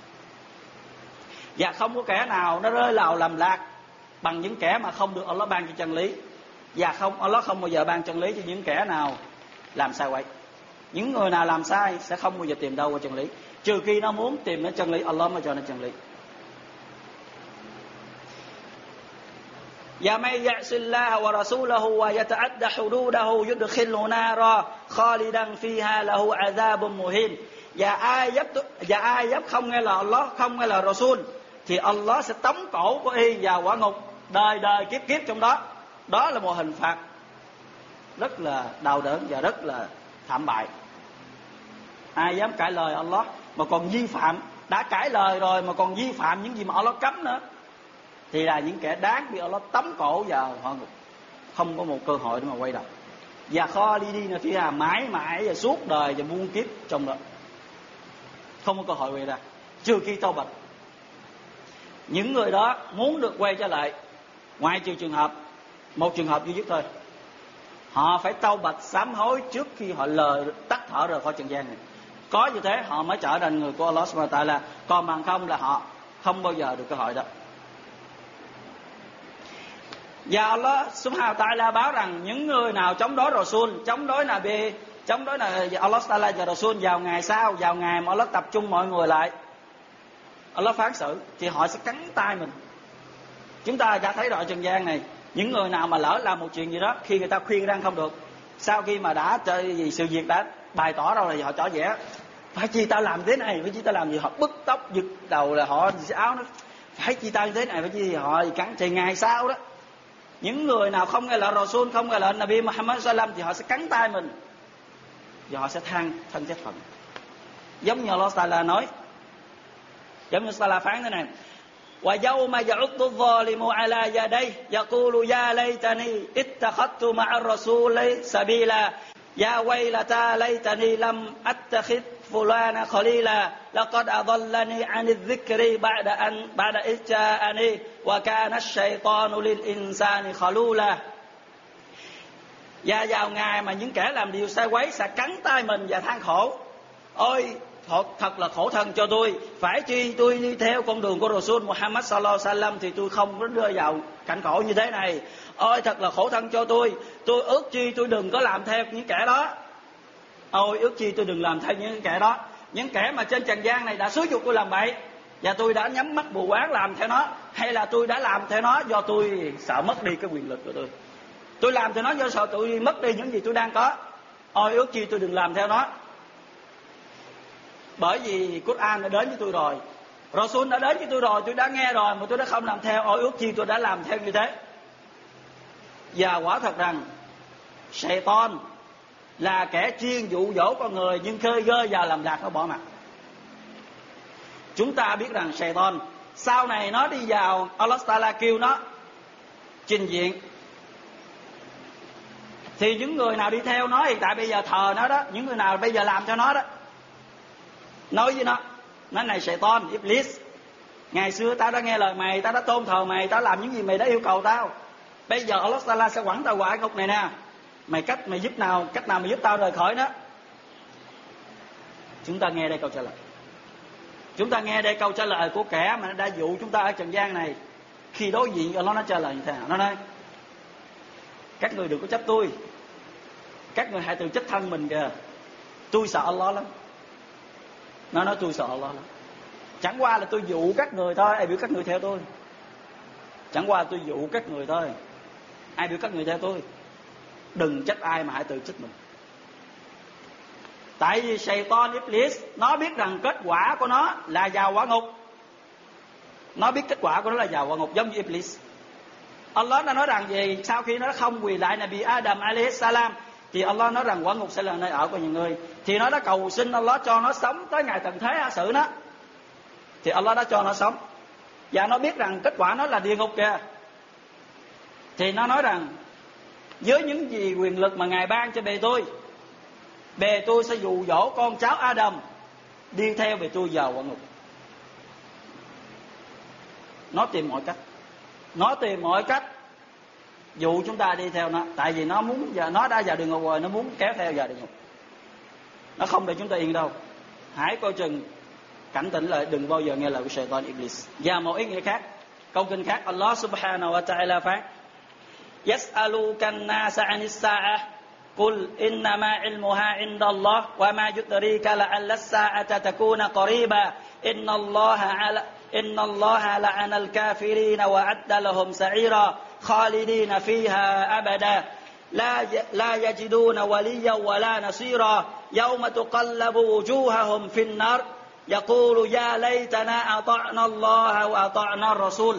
Và không có kẻ nào nó rơi vào lầm lạc bằng những kẻ mà không được Allah ban cho chân lý. Và không, Allah không bao giờ ban chân lý cho những kẻ nào làm sai quậy. Những người nào làm sai sẽ không bao giờ tìm đâu qua chân lý, trừ khi nó muốn tìm đến chân lý, Allah mới cho nó chân lý. Và may ya'sillaha wa rasulahu wa yata'adda hududahu yudkhilhu nara khalidan fiha lahu 'adhabun muhin. Và ai dám và ai dám không nghe lời Allah, không nghe lời Rasul, thì Allah sẽ tống cổ của y vào quả ngục đời đời kiếp kiếp trong đó. Đó là một hình phạt rất là đau đớn và rất là thảm bại. Ai dám cãi lời Allah mà còn vi phạm, đã cãi lời rồi mà còn vi phạm những gì mà Allah cấm nữa, thì là những kẻ đáng bị Allah tống cổ vào quả ngục, không có một cơ hội để mà quay đầu. Và khalidina fiha, mãi mãi và suốt đời và muôn kiếp trong đó, không có cơ hội quay ra, trừ khi taubat. Những người đó muốn được quay trở lại, ngoại trừ trường hợp, một trường hợp duy nhất thôi, họ phải taubat sám hối trước khi họ lờ tắt thở rời khỏi trần gian này. Có như thế họ mới trở thành người của Allah Subhanahu wa Ta'ala, còn bằng không là họ không bao giờ được cơ hội đó. Và Allah Subhanahu wa Ta'ala báo rằng những người nào chống đối Rasul, chống đối Nabi, chống đối là Allah Ta'ala và Rasul vào ngày sau, vào ngày mà Allah tập trung mọi người lại, Allah phán xử, thì họ sẽ cắn tay mình. Chúng ta đã thấy rồi trần gian này, những người nào mà lỡ làm một chuyện gì đó, khi người ta khuyên răng không được, sau khi mà đã chơi gì sự việc đã bày tỏ rồi thì họ tỏ vẻ phải chi tao làm thế này, phải chi tao làm gì, họ bứt tóc giật đầu là họ áo nó phải chi tao như thế này, phải chi họ cắn. Thì ngày sau đó Những người nào không nghe lệnh Rasul, không nghe lệnh Nabi Muhammad sallallahu alaihi wasallam thì họ sẽ cắn tay mình và họ sẽ than thân chết phận. Giống như Allah Taala nói, giống như Taala phán thế này: Wa yawma ya'uddu adh-dhalimu ala yadayhi yaqulu ya laytani ittakhadtu ma'a ar-rasuli sabila ya waylata laytani lam attakhidh fulana khalila laqad adallani 'ani adh-dhikri ba'da an ba'da idh ja'ani wa kana ash-shaytanu lil-insani khalula. Và vào ngày mà những kẻ làm điều sai quấy sẽ cắn tay mình và than khổ: Ôi thật là khổ thân cho tôi, phải chi tôi đi theo con đường của Rasul Muhammad sallallahu alaihi wasallam thì tôi không có rơi vào cảnh khổ như thế này. Ôi thật là khổ thân cho tôi, tôi ước chi tôi đừng có làm theo những kẻ đó. Ôi ước chi tôi đừng làm theo những kẻ đó. Những kẻ mà trên trần gian này đã xúi giục tôi làm bậy, và tôi đã nhắm mắt mù quáng làm theo nó, hay là tôi đã làm theo nó do tôi sợ mất đi cái quyền lực của tôi. Tôi làm theo nó do sợ tôi mất đi những gì tôi đang có. Ôi ước chi tôi đừng làm theo nó. Bởi vì Quran đã đến với tôi rồi, Rasul đã đến với tôi rồi, tôi đã nghe rồi mà tôi đã không làm theo. Ôi ước chi tôi đã làm theo như thế. Và quả thật rằng Shaitan là kẻ chuyên dụ dỗ con người, nhưng khơi gơi vào làm lạc nó bỏ mặt. Chúng ta biết rằng Shaitan sau này nó đi vào, Allah Taala kêu nó trình diện, thì những người nào đi theo nó hiện tại bây giờ thờ nó đó, những người nào bây giờ làm theo nó đó, nói với nó: Nói này Shaitan, Iblis, ngày xưa tao đã nghe lời mày, tao đã tôn thờ mày, tao làm những gì mày đã yêu cầu tao. Bây giờ Allah Taala sẽ quẳng tao quả ngục này nè. Mày cách mày giúp nào, cách nào mày giúp tao rời khỏi nó? Chúng ta nghe đây câu trả lời. Chúng ta nghe đây câu trả lời của kẻ mà đã dụ chúng ta ở trần gian này. Khi đối diện Allah nó trả lời như thế nào? Nó nói: Các người đừng có trách tôi, các người hãy tự trách thân mình kìa. Tôi sợ Allah lắm. Nó nói tôi sợ Allah lắm. Chẳng qua là tôi dụ các người thôi, ai biểu các người theo tôi. Chẳng qua tôi dụ các người thôi, ai biểu các người theo tôi. Đừng trách ai mà hãy tự trách mình. Tại vì Shaitan Iblis nó biết rằng kết quả của nó là vào quả ngục. Nó biết kết quả của nó là vào quả ngục, giống như Iblis. Allah đã nói rằng gì? Sau khi nó không quỳ lại Nabi Adam alayhi salam thì Allah nói rằng quả ngục sẽ là nơi ở của những người. Thì nó đã cầu xin Allah cho nó sống tới ngày tận thế hạ xử nó. Thì Allah đã cho nó sống. Và nó biết rằng kết quả nó là địa ngục kìa. Thì nó nói rằng với những gì quyền lực mà Ngài ban cho bề tôi, bề tôi sẽ dụ dỗ con cháu Adam đi theo bề tôi vào quả ngục. Nó tìm mọi cách, nó tìm mọi cách dụ chúng ta đi theo nó. Tại vì nó muốn, giờ nó đã vào địa ngục rồi, nó muốn kéo theo vào địa ngục. Nó không để chúng ta yên đâu. Hãy coi chừng, cảnh tỉnh lại, đừng bao giờ nghe lời của Shaitan Iblis. Và một ý nghĩa khác, câu kinh khác, Allah subhanahu wa ta'ala phán: Yas'alukan nasa anis sa'ah Qul innama ilmuha indallah wa ma yudrika la'alla as-sa'ata takuna qariba innallaha ala innallaha la'ana al-kafirina wa adda lahum sa'ira khalidina fiha abada la la yajiduna waliyyan wa la nasira yawma tuqallabu wujuhahum fin nar yaqulu ya laytana ata'na Allah wa ata'na ar-rasul.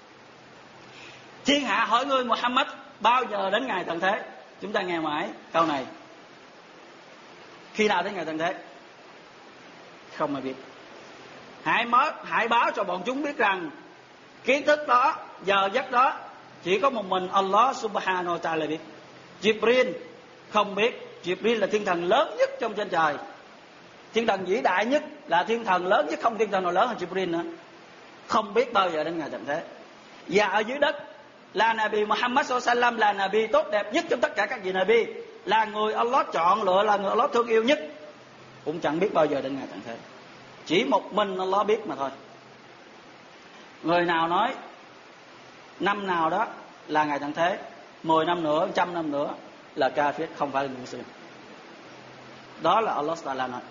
Thiên hạ hỏi ngươi Muhammad bao giờ đến ngày tận thế? Chúng ta nghe mãi câu này. Khi nào đến ngày tận thế? Không ai biết. Hãy mới, hãy báo cho bọn chúng biết rằng kiến thức đó, giờ giấc đó chỉ có một mình Allah subhanahu wa ta'ala biết. Jibril không biết. Jibril là thiên thần lớn nhất trong trên trời, thiên thần vĩ đại nhất, là thiên thần lớn nhất, không thiên thần nào lớn hơn Jibril nữa. Không biết bao giờ đến ngày tận thế. Và ở dưới đất là Nabi Muhammad sallallahu alaihi wasallam, là Nabi tốt đẹp nhất trong tất cả các vị Nabi, là người Allah chọn lựa, là người Allah thương yêu nhất, cũng chẳng biết bao giờ đến ngày tận thế. Chỉ một mình Allah biết mà thôi. Người nào nói năm nào đó là ngày tận thế, mười năm nữa, trăm năm nữa là kafir, không phải là người Muslim. Đó là Allah Taala nói.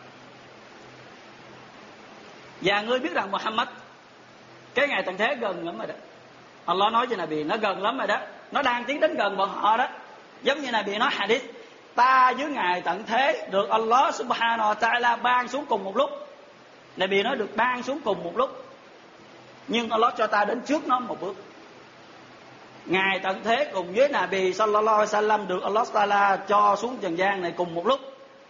Và ngươi biết rằng Muhammad, cái ngày tận thế gần lắm rồi đó. Allah nói cho Nabi nó gần lắm rồi đó, nó đang tiến đến gần bọn họ đó. Giống như Nabi nói hadith, ta với ngày tận thế được Allah subhanahu wa ta'ala ban xuống cùng một lúc. Nabi nói được ban xuống cùng một lúc, nhưng Allah cho ta đến trước nó một bước. Ngài tận thế cùng với Nabi sallallahu alaihi wasallam được Allah Taala cho xuống trần gian này cùng một lúc.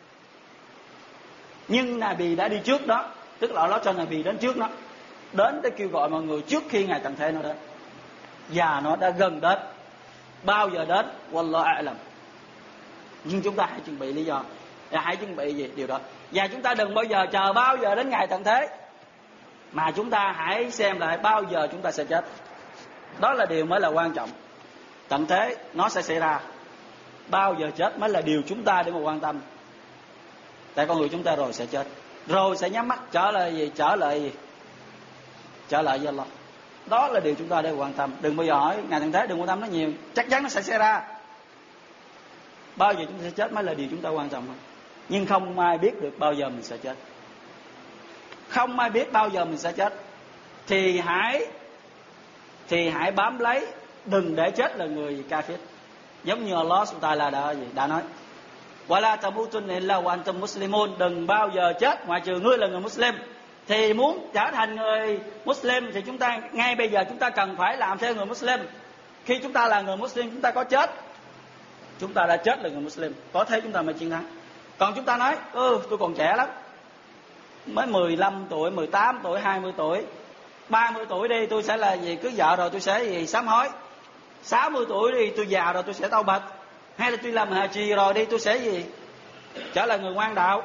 Nhưng Nabi đã đi trước đó, tức là Allah cho Nabi đến trước nó, đến để kêu gọi mọi người trước khi Ngài tận thế nó đến. Và nó đã gần đến. Bao giờ đến? Wallahu a'lam. Nhưng chúng ta hãy chuẩn bị lý do, và hãy chuẩn bị gì điều đó. Và chúng ta đừng bao giờ chờ bao giờ đến ngày tận thế, mà chúng ta hãy xem lại bao giờ chúng ta sẽ chết. Đó là điều mới là quan trọng. Tận thế nó sẽ xảy ra, bao giờ chết mới là điều chúng ta để mà quan tâm. Tại con người chúng ta rồi sẽ chết, rồi sẽ nhắm mắt trở lại gì? Trở lại gì? Trở lại với Allah. Đó là điều chúng ta để quan tâm. Đừng bao giờ hỏi ngày tận thế, đừng quan tâm nó nhiều, chắc chắn nó sẽ xảy ra. Bao giờ chúng ta sẽ chết mới là điều chúng ta quan trọng. Nhưng không ai biết được bao giờ mình sẽ chết. Không ai biết bao giờ mình sẽ chết. Thì hãy Thì hãy bám lấy, đừng để chết là người kafir. Giống như Allah subhanahu wa ta'ala đã, đã nói, وَلَا تَمُوتُنَّ إِلَّا وَأَنْتُمْ مُسْلِمُونَ, đừng bao giờ chết ngoại trừ ngươi là người Muslim. Thì muốn trở thành người Muslim thì chúng ta ngay bây giờ chúng ta cần phải làm theo người Muslim. Khi chúng ta là người Muslim, chúng ta có chết, chúng ta đã chết là người Muslim, có thế chúng ta mới chiến thắng. Còn chúng ta nói ừ tôi còn trẻ lắm, mới mười lăm tuổi, mười tám tuổi, hai mươi tuổi, ba mươi tuổi đi tôi sẽ là gì, cưới vợ rồi tôi sẽ gì sám hối. Sáu mươi tuổi đi tôi già rồi tôi sẽ taubat. Hay là tôi làm hà trì rồi đi tôi sẽ gì trở lại người ngoan đạo.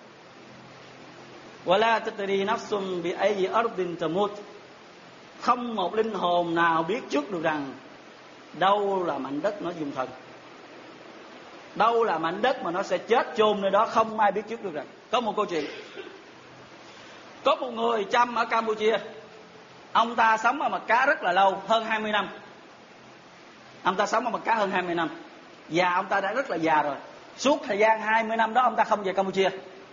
وَلَا تَدْرِي نَفْسٌ بِأَيِّ أَرْضٍ تَمُوتُ, không một linh hồn nào biết trước được rằng đâu là mảnh đất nó dùng thân, đâu là mảnh đất mà nó sẽ chết chôn nơi đó, không ai biết trước được rằng. Có một câu chuyện, có một người chăm ở Campuchia, ông ta sống ở Mecca rất là lâu, hơn hai mươi năm. Ông ta sống ở Mecca hơn hai mươi năm, và ông ta đã rất là già rồi. Suốt thời gian hai mươi năm đó ông ta không về Campuchia.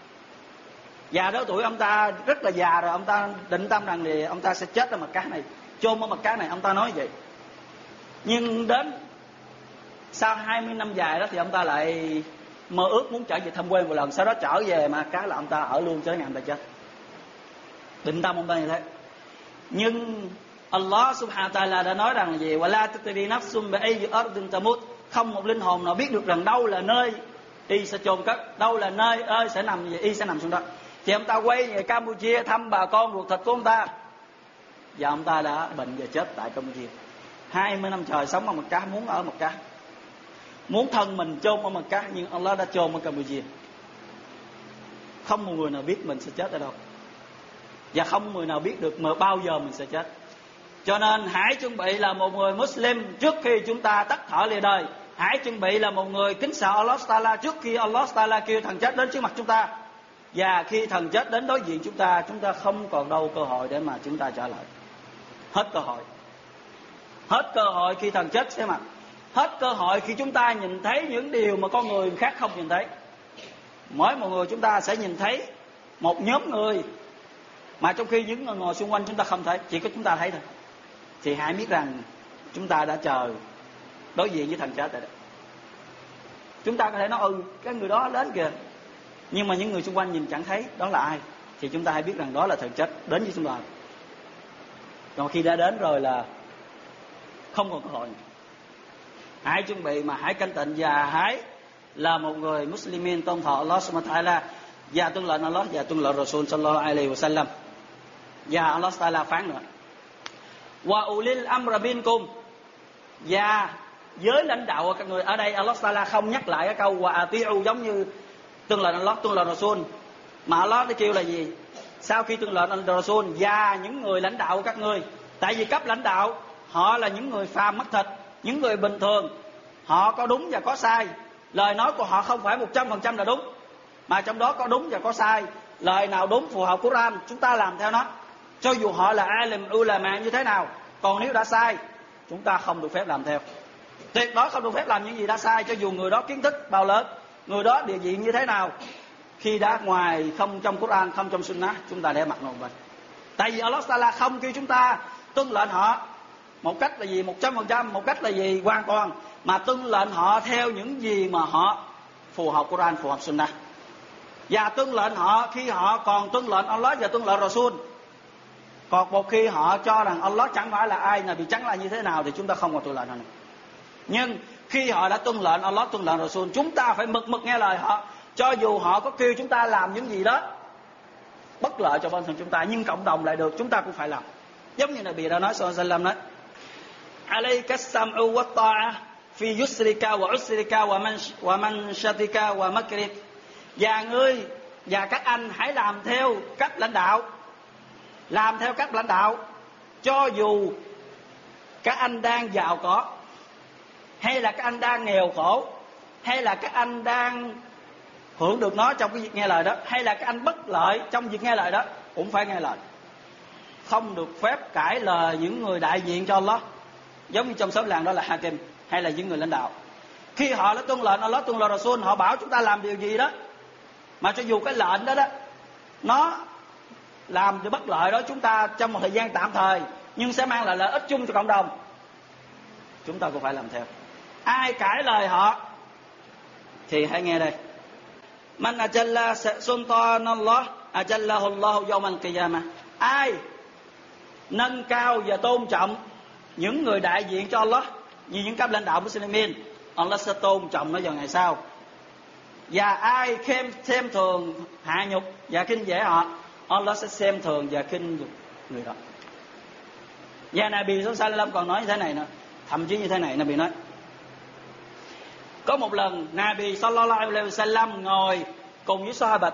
Già đó tuổi ông ta rất là già rồi, ông ta định tâm rằng thì ông ta sẽ chết ở Mecca này, chôn ở Mecca này, ông ta nói vậy. Nhưng đến sau hai mươi năm dài đó thì ông ta lại mơ ước muốn trở về thăm quê một lần. Sau đó trở về Mecca là ông ta ở luôn cho đến ngày ông ta chết. Định tâm ông ta như thế. Nhưng Allah subhanahu wa ta'ala đã nói rằng là gì? وَلَا تَدْرِي نَفْسٌ بِأَيِّ أَرْضٍ تَمُوتُ, không một linh hồn nào biết được rằng đâu là nơi y sẽ chôn cất, đâu là nơi ơi sẽ nằm gì, y sẽ nằm xuống đó. Thì ông ta quay về Campuchia thăm bà con ruột thịt của ông ta, và ông ta đã bệnh và chết tại Campuchia. Hai mươi năm trời sống ở Mecca, muốn ở Mecca, muốn thân mình chôn ở Mecca, nhưng Allah đã chôn ở Campuchia. Không một người nào biết mình sẽ chết ở đâu, và không người nào biết được mà bao giờ mình sẽ chết. Cho nên hãy chuẩn bị là một người Muslim trước khi chúng ta tắt thở lìa đời. Hãy chuẩn bị là một người kính sợ Allah Taala trước khi Allah Taala kêu thần chết đến trước mặt chúng ta. Và khi thần chết đến đối diện chúng ta, chúng ta không còn đâu cơ hội để mà chúng ta trả lời. Hết cơ hội. Hết cơ hội khi thần chết sẽ mặt. Hết cơ hội khi chúng ta nhìn thấy những điều mà con người khác không nhìn thấy. Mỗi một người chúng ta sẽ nhìn thấy một nhóm người mà trong khi những người ngồi xung quanh chúng ta không thấy, chỉ có chúng ta thấy thôi. Thì hãy biết rằng chúng ta đã chờ đối diện với thần chết rồi đó. Chúng ta có thể nói ừ cái người đó đến kìa, nhưng mà những người xung quanh nhìn chẳng thấy đó là ai, thì chúng ta hãy biết rằng đó là thần chết đến với chúng ta. Còn khi đã đến rồi là không còn cơ hội. Hãy chuẩn bị mà hãy canh tịnh, và hãy là một người Muslimin tôn thờ Allah subhanahu wa ta'ala, và tuân lệnh Allah và tuân lệnh Rasul sallallahu alaihi wasallam. Và Allah ta'ala phán nữa, wa ulil amri minkum, và giới lãnh đạo của các người. Ở đây Allah ta'ala không nhắc lại cái câu wa ati'u giống như tuân lệnh Allah, tuân lệnh Rasul, mà Allah đã kêu là gì? Sau khi tuân lệnh Rasul và những người lãnh đạo của các ngươi. Tại vì cấp lãnh đạo họ là những người phàm mất thịt, những người bình thường, họ có đúng và có sai. Lời nói của họ không phải một trăm phần trăm là đúng, mà trong đó có đúng và có sai. Lời nào đúng phù hợp Quran chúng ta làm theo nó, cho dù họ là alim ulama như thế nào. Còn nếu đã sai, chúng ta không được phép làm theo. Tuyệt đối không được phép làm những gì đã sai, cho dù người đó kiến thức bao lớn, người đó địa vị như thế nào. Khi đã ngoài không trong Quran, không trong Sunnah, chúng ta để mặt nồng bên. Tại vì Allah Taala không kêu chúng ta tuân lệnh họ một cách là gì một trăm phần trăm, một cách là gì hoàn toàn, mà tuân lệnh họ theo những gì mà họ phù hợp Quran, phù hợp Sunnah. Và tuân lệnh họ khi họ còn tuân lệnh Allah và tuân lệnh Rasul. Còn một khi họ cho rằng Allah chẳng phải là ai, Nabi chẳng là như thế nào, thì chúng ta không còn tuân lệnh họ nữa. Nhưng khi họ đã tuân lệnh Allah, tuân lệnh Rasul, chúng ta phải mực mực nghe lời họ, cho dù họ có kêu chúng ta làm những gì đó bất lợi cho bản thân chúng ta, nhưng cộng đồng lại được, chúng ta cũng phải làm. Giống như Nabi đã nói sallallahu alaihi wasallam nói: "Alayka as-sam'u wat-ta'a fi yusrika wa usrika wa man wa manshatika wa makrik." Và ngươi và các anh hãy làm theo cách lãnh đạo, làm theo cách lãnh đạo, cho dù các anh đang giàu có, hay là các anh đang nghèo khổ, hay là các anh đang hưởng được nó trong cái việc nghe lời đó, hay là các anh bất lợi trong việc nghe lời đó, cũng phải nghe lời. Không được phép cãi lời những người đại diện cho Allah, giống như trong xóm làng đó là Hakim, hay là những người lãnh đạo. Khi họ đã tuân lệnh Allah, tuân lệnh Rasul, họ bảo chúng ta làm điều gì đó, mà cho dù cái lệnh đó đó nó làm cho bất lợi đó chúng ta trong một thời gian tạm thời, nhưng sẽ mang lại lợi ích chung cho cộng đồng, chúng ta cũng phải làm theo. Ai cãi lời họ thì hãy nghe đây: Man ajalla sultan Allah ajallahu Allah yawm al-qiyamah. Ai nâng cao và tôn trọng những người đại diện cho Allah, như những cấp lãnh đạo Muslimin, Allah sẽ tôn trọng nó vào ngày sau. Và ai xem xem thường, hạ nhục và khinh dễ họ, Allah sẽ xem thường và khinh nhục người đó. Và Nabi sallallahu alaihi wasallam còn nói như thế này nữa, thậm chí như thế này, Nabi nói: có một lần Nabi sallallahu alaihi wasallam ngồi cùng với Sahabat,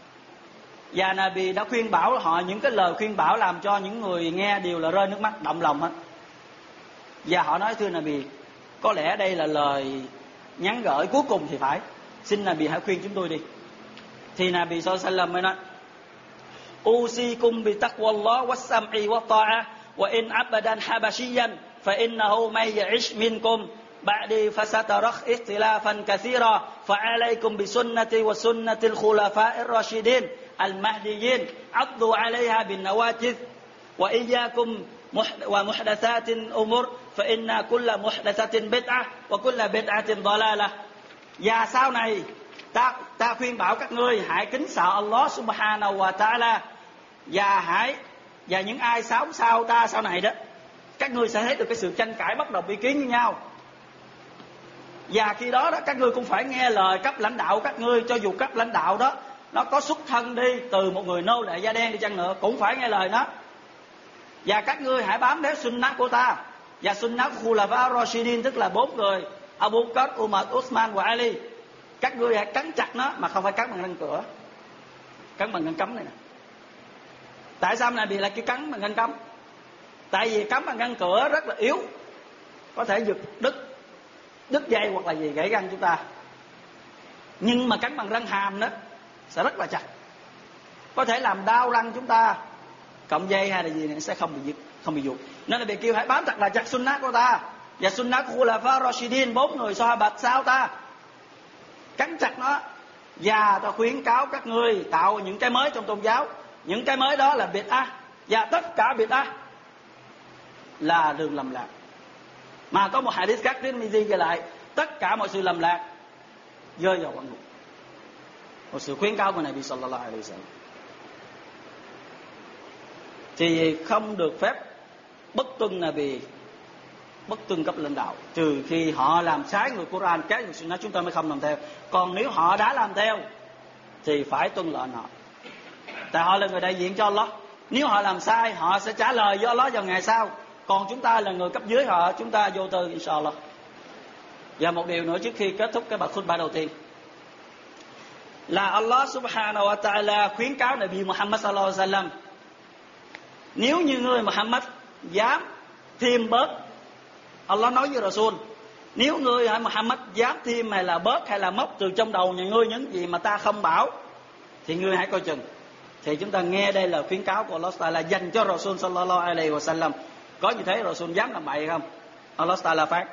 và Nabi đã khuyên bảo họ những cái lời khuyên bảo làm cho những người nghe đều là rơi nước mắt, động lòng hết. Và họ nói: thưa Nabi, có lẽ đây là lời nhắn gửi cuối cùng thì phải, xin Nabi hãy khuyên chúng tôi đi. Thì Nabi sallallahu alaihi wasallam mới nói: Usikum bi taqwallah was-sam'i wat-ta'a wa in 'abadan habashiyan fa innahu may ya'ish minkum ba'di fasatarakh ikhtilafan katsira fa 'alaykum bi sunnati wa sunnati al-khulafa'ir rashidin al-mahdiyyin 'addu 'alayha bin nawajidh wa iyyakum wa muhdathatin umur fa inna kulla muhdathatin bid'ah wa kulla bid'atin dalalah. Và sau này ta ta khuyên bảo các ngươi hãy kính sợ Allah subhanahu wa ta'ala, và hãy và những ai sống sau ta sau này đó, các ngươi sẽ thấy được cái sự tranh cãi bất đồng ý kiến với nhau. Và khi đó đó các ngươi cũng phải nghe lời cấp lãnh đạo các ngươi, cho dù cấp lãnh đạo đó nó có xuất thân đi từ một người nô lệ da đen đi chăng nữa, cũng phải nghe lời nó. Và các ngươi hãy bám theo sunnah của ta và sunnah của Khulafa Rashidin, tức là bốn người Abu Bakr, Umar, Uthman và Ali. Các ngươi hãy cắn chặt nó, mà không phải cắn bằng răng cửa, cắn bằng răng cấm này nè. Tại sao này bị lại cái cắn bằng răng cấm? Tại vì cắn bằng răng cửa rất là yếu, có thể giật đứt đứt dây hoặc là gì gãy răng chúng ta. Nhưng mà cắn bằng răng hàm đó sẽ rất là chặt, có thể làm đau răng chúng ta, cọng dây hay là gì này sẽ không bị giật, không bị giụt. Nên là bị kêu hãy bám chặt là chặt sunnah của ta và sunnah của Khulafa Rashidin, bốn người Sahabat sau ta, cắn chặt nó. Và ta khuyến cáo các ngươi tạo những cái mới trong tôn giáo. Những cái mới đó là bid'ah, và tất cả bid'ah là đường lầm lạc. Mà có một hadith khác Tirmidhi ghi lại, tất cả mọi sự lầm lạc rơi vào quan ngục. Một sự khuyến cáo của Nabi sallallahu alaihi wasallam. Thì không được phép bất tuân Nabi, bất tuân cấp lãnh đạo, trừ khi họ làm trái người Quran, cái người Sunnah chúng ta mới không làm theo. Còn nếu họ đã làm theo thì phải tuân lệnh họ, tại họ là người đại diện cho Allah. Nếu họ làm sai, họ sẽ trả lời với Allah vào ngày sau. Còn chúng ta là người cấp dưới họ, chúng ta vô tư inshallah. Và một điều nữa trước khi kết thúc cái bài khutbah đầu tiên là Allah subhanahu wa ta'ala khuyến cáo Nabi Muhammad sallallahu alaihi wasallam: nếu như người Muhammad dám thêm bớt, Allah nói với Rasul, nếu ngươi hả Muhammad dám thêm hay là bớt hay là móc từ trong đầu nhà ngươi những gì mà ta không bảo, thì ngươi hãy coi chừng. Thì chúng ta nghe đây là khuyến cáo của Allah Ta'ala dành cho Rasul sallallahu alaihi wasallam. Có như thế Rasul dám làm bậy không? Allah Ta'ala phát: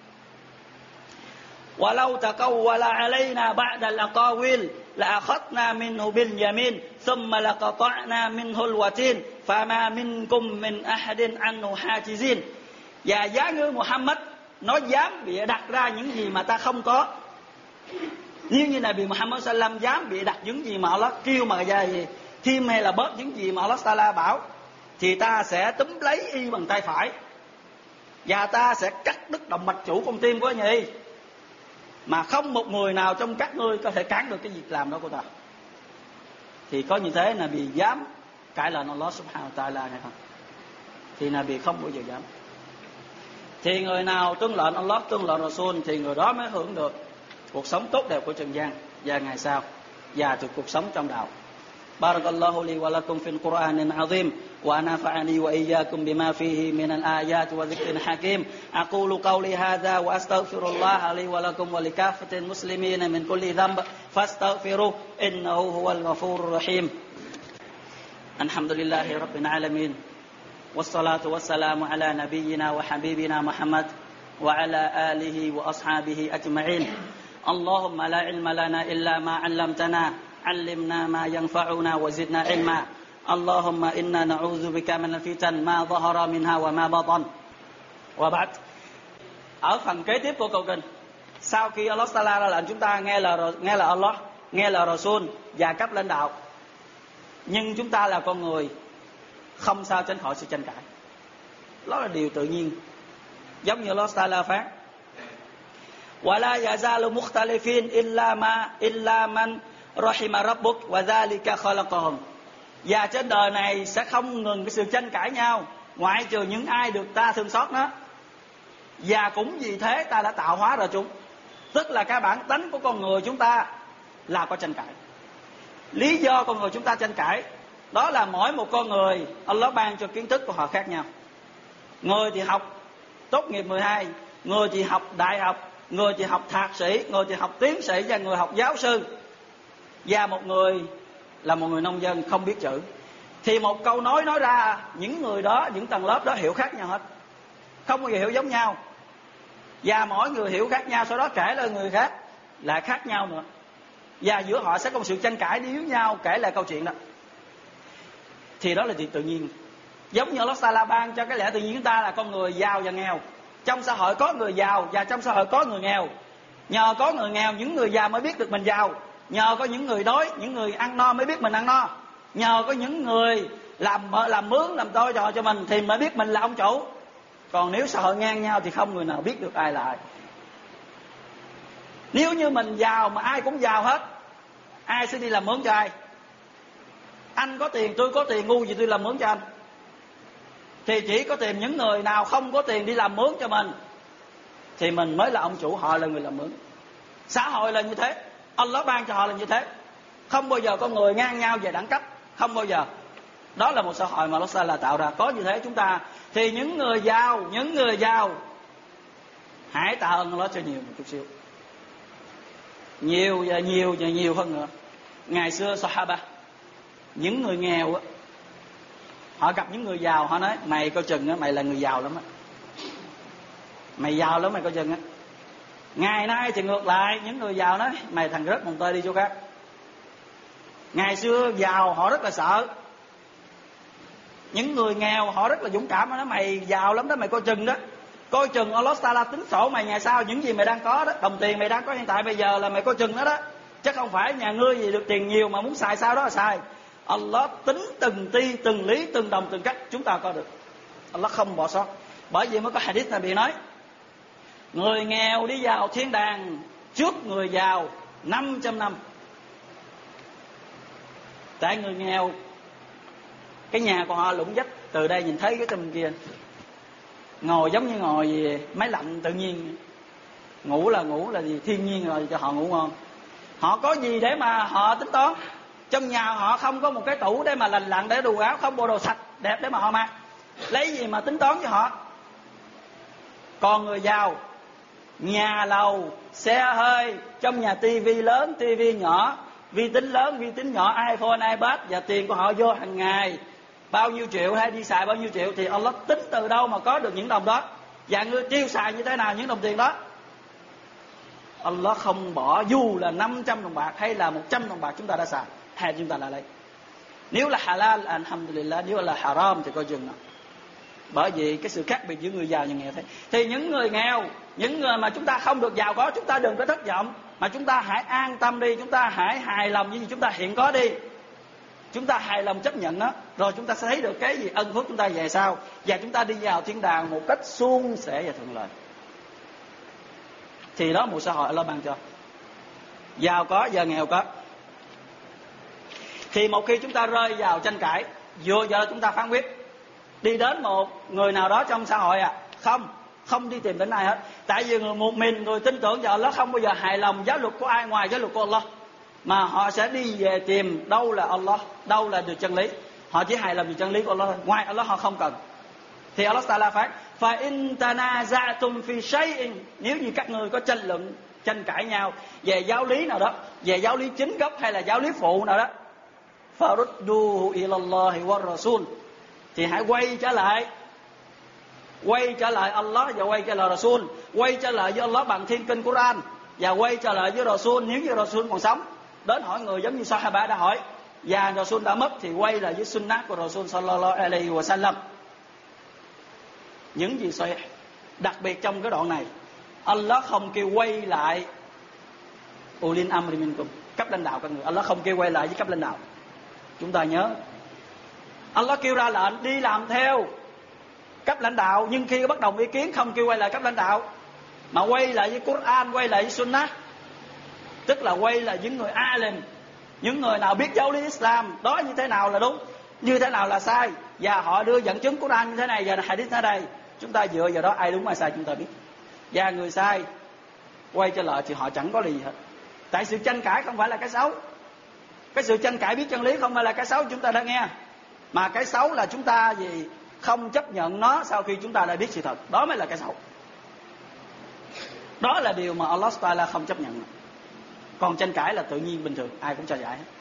وَلَوْ تَقَوَّلَ عَلَيْنَا بَعْدَ الْأَقَاوِيلِ لَأَخَذْنَا مِنْهُ بِالْيَمِينِ ثُمَّ لَقَطَعْنَا مِنْهُ الْوَتِينَ فَمَا مِنْكُمْ مِنْ أَحَدٍ عَنْهُ حَاجِزِينَ. Và giá ngươi Muhammad nó dám bịa đặt ra những gì mà ta không có. Nếu như Nabi Muhammad sallallahu alaihi wasallam dám bịa đặt những gì mà Allah kêu mà ra gì thêm hay là bớt những gì mà Allah Ta'ala bảo, thì ta sẽ túm lấy y bằng tay phải, và ta sẽ cắt đứt động mạch chủ con tim của anh nhỉ, mà không một người nào trong các ngươi có thể cản được cái việc làm đó của ta. Thì có như thế là bị dám cãi lời Allah subhanahu wa ta'ala hay không? Thì là bị không bao giờ dám. Thì người nào tuân lệnh Allah, tuân lệnh Rasul, thì người đó mới hưởng được cuộc sống tốt đẹp của trần gian và ngày sau, và được cuộc sống trong đạo. Barakallahu li wa lakum fil Qur'anil azim wa nafa'ani wa iyyakum bima fihi min al-ayat wa dhikril hakim. Aqulu qawli hadha wa astaghfirullah li wa lakum wa likaffatil muslimina min kulli dhanb fastaghfiruhu innahu huwal ghafurur rahim. Alhamdulillahi rabbil alamin. والصلاة والسلام على نبينا وحبيبنا محمد وعلى آله وأصحابه أجمعين. اللهم لا علم لنا إلا ما علمتنا علمنا ما ينفعنا وزدنا علما. اللهم إنا نعوذ بك من الفتن ما ظهر منها وما بطن. وبعد. Ở phần kế tiếp của câu kinh, sau khi Allah Taala ra lệnh chúng ta nghe lời nghe lời Allah, nghe lời Rasul và cấp lãnh đạo, nhưng chúng ta là con người, không sao tránh khỏi sự tranh cãi. Đó là điều tự nhiên. Giống như Allah Taala phán: وَلَا يَزَالُ مُخْتَلِفِينَ إِلَّا مَا إِلَّا مَنْ رَحِمَ رَبُّكَ وَذَلِكَ خَلَقَهُمْ. Và trên đời này sẽ không ngừng cái sự tranh cãi nhau, ngoại trừ những ai được ta thương xót nó. Và cũng vì thế ta đã tạo hóa ra chúng. Tức là cái bản tánh của con người chúng ta là có tranh cãi. Lý do con người chúng ta tranh cãi đó là mỗi một con người Allah ban cho kiến thức của họ khác nhau. Người thì học tốt nghiệp mười hai, người thì học đại học, người thì học thạc sĩ, người thì học tiến sĩ, và người học giáo sư. Và một người là một người nông dân không biết chữ. Thì một câu nói nói ra, những người đó, những tầng lớp đó hiểu khác nhau hết, không bao giờ hiểu giống nhau. Và mỗi người hiểu khác nhau, sau đó kể lại người khác lại khác nhau nữa. Và giữa họ sẽ có một sự tranh cãi đi với nhau, kể lại câu chuyện đó. Thì đó là chuyện tự nhiên. Giống như Allah Taala ban cho cái lẽ tự nhiên chúng ta là con người giàu và nghèo. Trong xã hội có người giàu và trong xã hội có người nghèo. Nhờ có người nghèo, những người giàu mới biết được mình giàu. Nhờ có những người đói, những người ăn no mới biết mình ăn no. Nhờ có những người làm làm mướn, làm tôi trò cho mình thì mới biết mình là ông chủ. Còn nếu xã hội ngang nhau thì không người nào biết được ai là ai. Nếu như mình giàu mà ai cũng giàu hết, ai sẽ đi làm mướn cho ai? Anh có tiền, tôi có tiền, ngu gì tôi làm mướn cho anh? Thì chỉ có tìm những người nào không có tiền đi làm mướn cho mình, thì mình mới là ông chủ, họ là người làm mướn. Xã hội là như thế, Allah ban cho họ là như thế. Không bao giờ con người ngang nhau về đẳng cấp, không bao giờ. Đó là một xã hội mà Allah là tạo ra. Có như thế chúng ta, thì những người giàu, những người giàu hãy tạ ơn Allah cho nhiều một chút xíu, nhiều và nhiều và nhiều hơn nữa. Ngày xưa Sahaba, những người nghèo á, họ gặp những người giàu, họ nói: mày coi chừng á, mày là người giàu lắm á, mày giàu lắm, mày coi chừng á. Ngày nay thì ngược lại, những người giàu nói: mày thằng rớt mồng tơi, đi chỗ khác. Ngày xưa giàu họ rất là sợ, những người nghèo họ rất là dũng cảm, họ nói: mày giàu lắm đó, mày coi chừng đó, coi chừng Allah Taala tính sổ mày ngày sau, những gì mày đang có đó, đồng tiền mày đang có hiện tại bây giờ là mày coi chừng nó đó, chứ không phải nhà ngươi gì được tiền nhiều mà muốn xài sao đó là xài. Allah tính từng ti, từng lý, từng đồng, từng cách chúng ta có được. Allah không bỏ sót. Bởi vì mới có hadith này bị nói: người nghèo đi vào thiên đàng trước người giàu năm trăm năm. Tại người nghèo, cái nhà của họ lũng vách, từ đây nhìn thấy cái trong kia, ngồi giống như ngồi gì, máy lạnh tự nhiên, ngủ là ngủ là gì thiên nhiên rồi, cho họ ngủ ngon. Họ có gì để mà họ tính toán? Trong nhà họ không có một cái tủ để mà lành lặn, để đồ áo, không bộ đồ sạch đẹp để mà họ mặc, lấy gì mà tính toán cho họ? Còn người giàu, nhà lầu, xe hơi, trong nhà tivi lớn, tivi nhỏ, vi tính lớn, vi tính nhỏ, iPhone, iPad, và tiền của họ vô hàng ngày bao nhiêu triệu, hay đi xài bao nhiêu triệu, thì Allah tính từ đâu mà có được những đồng đó, và ngươi tiêu xài như thế nào những đồng tiền đó. Allah không bỏ, dù là năm trăm đồng bạc hay là một trăm đồng bạc chúng ta đã xài, hay chúng ta đã lấy. Nếu là halal, alhamdulillah, nếu là haram thì coi chừng nào. Bởi vì cái sự khác biệt giữa người giàu và nghèo thế. Thì những người nghèo, những người mà chúng ta không được giàu có, chúng ta đừng có thất vọng, mà chúng ta hãy an tâm đi, chúng ta hãy hài lòng với gì chúng ta hiện có đi. chúng ta hài lòng chấp nhận nó, rồi chúng ta sẽ thấy được cái gì ân phước chúng ta về sau, và chúng ta đi vào thiên đàng một cách suôn sẻ và thuận lợi. Thì đó một xã hội Allah ban cho, giàu có và nghèo có. Thì một khi chúng ta rơi vào tranh cãi, vừa giờ chúng ta phán quyết, đi đến một người nào đó trong xã hội à, không, không đi tìm đến ai hết. Tại vì người một mình, người tin tưởng vào Allah không bao giờ hài lòng giáo luật của ai ngoài giáo luật của Allah, mà họ sẽ đi về tìm đâu là Allah, đâu là được chân lý. Họ chỉ hài lòng về chân lý của Allah thôi, ngoài Allah họ không cần. Thì Allah Taala phán: "Fa in tanaza'tum fi shay'in", nếu như các ngươi có tranh luận, tranh cãi nhau về giáo lý nào đó, về giáo lý chính gốc hay là giáo lý phụ nào đó, farudduhu ila Allahi wa Rasul, thì hãy quay trở lại, quay trở lại Allah và quay trở lại Rasul, quay trở lại với Allah bằng thiên kinh Quran, và quay trở lại với Rasul nếu như Rasul còn sống. Đến hỏi người giống như Sahaba đã hỏi, và Rasul đã mất thì quay lại với sunnah của Rasul sallallahu alaihi wa sallam. Những gì sahih, đặc biệt trong cái đoạn này, Allah không kêu quay lại ulil amri minkum, cấp lãnh đạo các người. Allah không kêu quay lại với cấp lãnh đạo. Chúng ta nhớ, Allah kêu ra lệnh đi làm theo cấp lãnh đạo, nhưng khi có bất đồng ý kiến không kêu quay lại cấp lãnh đạo, mà quay lại với Quran, quay lại với Sunnah, tức là quay lại những người alim, những người nào biết giáo lý Islam đó như thế nào là đúng, như thế nào là sai, và họ đưa dẫn chứng Quran như thế này và hadith ở đây. Chúng ta dựa vào đó, ai đúng ai sai chúng ta biết. Và người sai quay trở lại thì họ chẳng có gì hết. Tại sự tranh cãi không phải là cái xấu, cái sự tranh cãi biết chân lý không phải là cái xấu chúng ta đã nghe, mà cái xấu là chúng ta gì không chấp nhận nó sau khi chúng ta đã biết sự thật, đó mới là cái xấu. Đó là điều mà Allah Taala không chấp nhận. Còn tranh cãi là tự nhiên bình thường, ai cũng cho giải hết.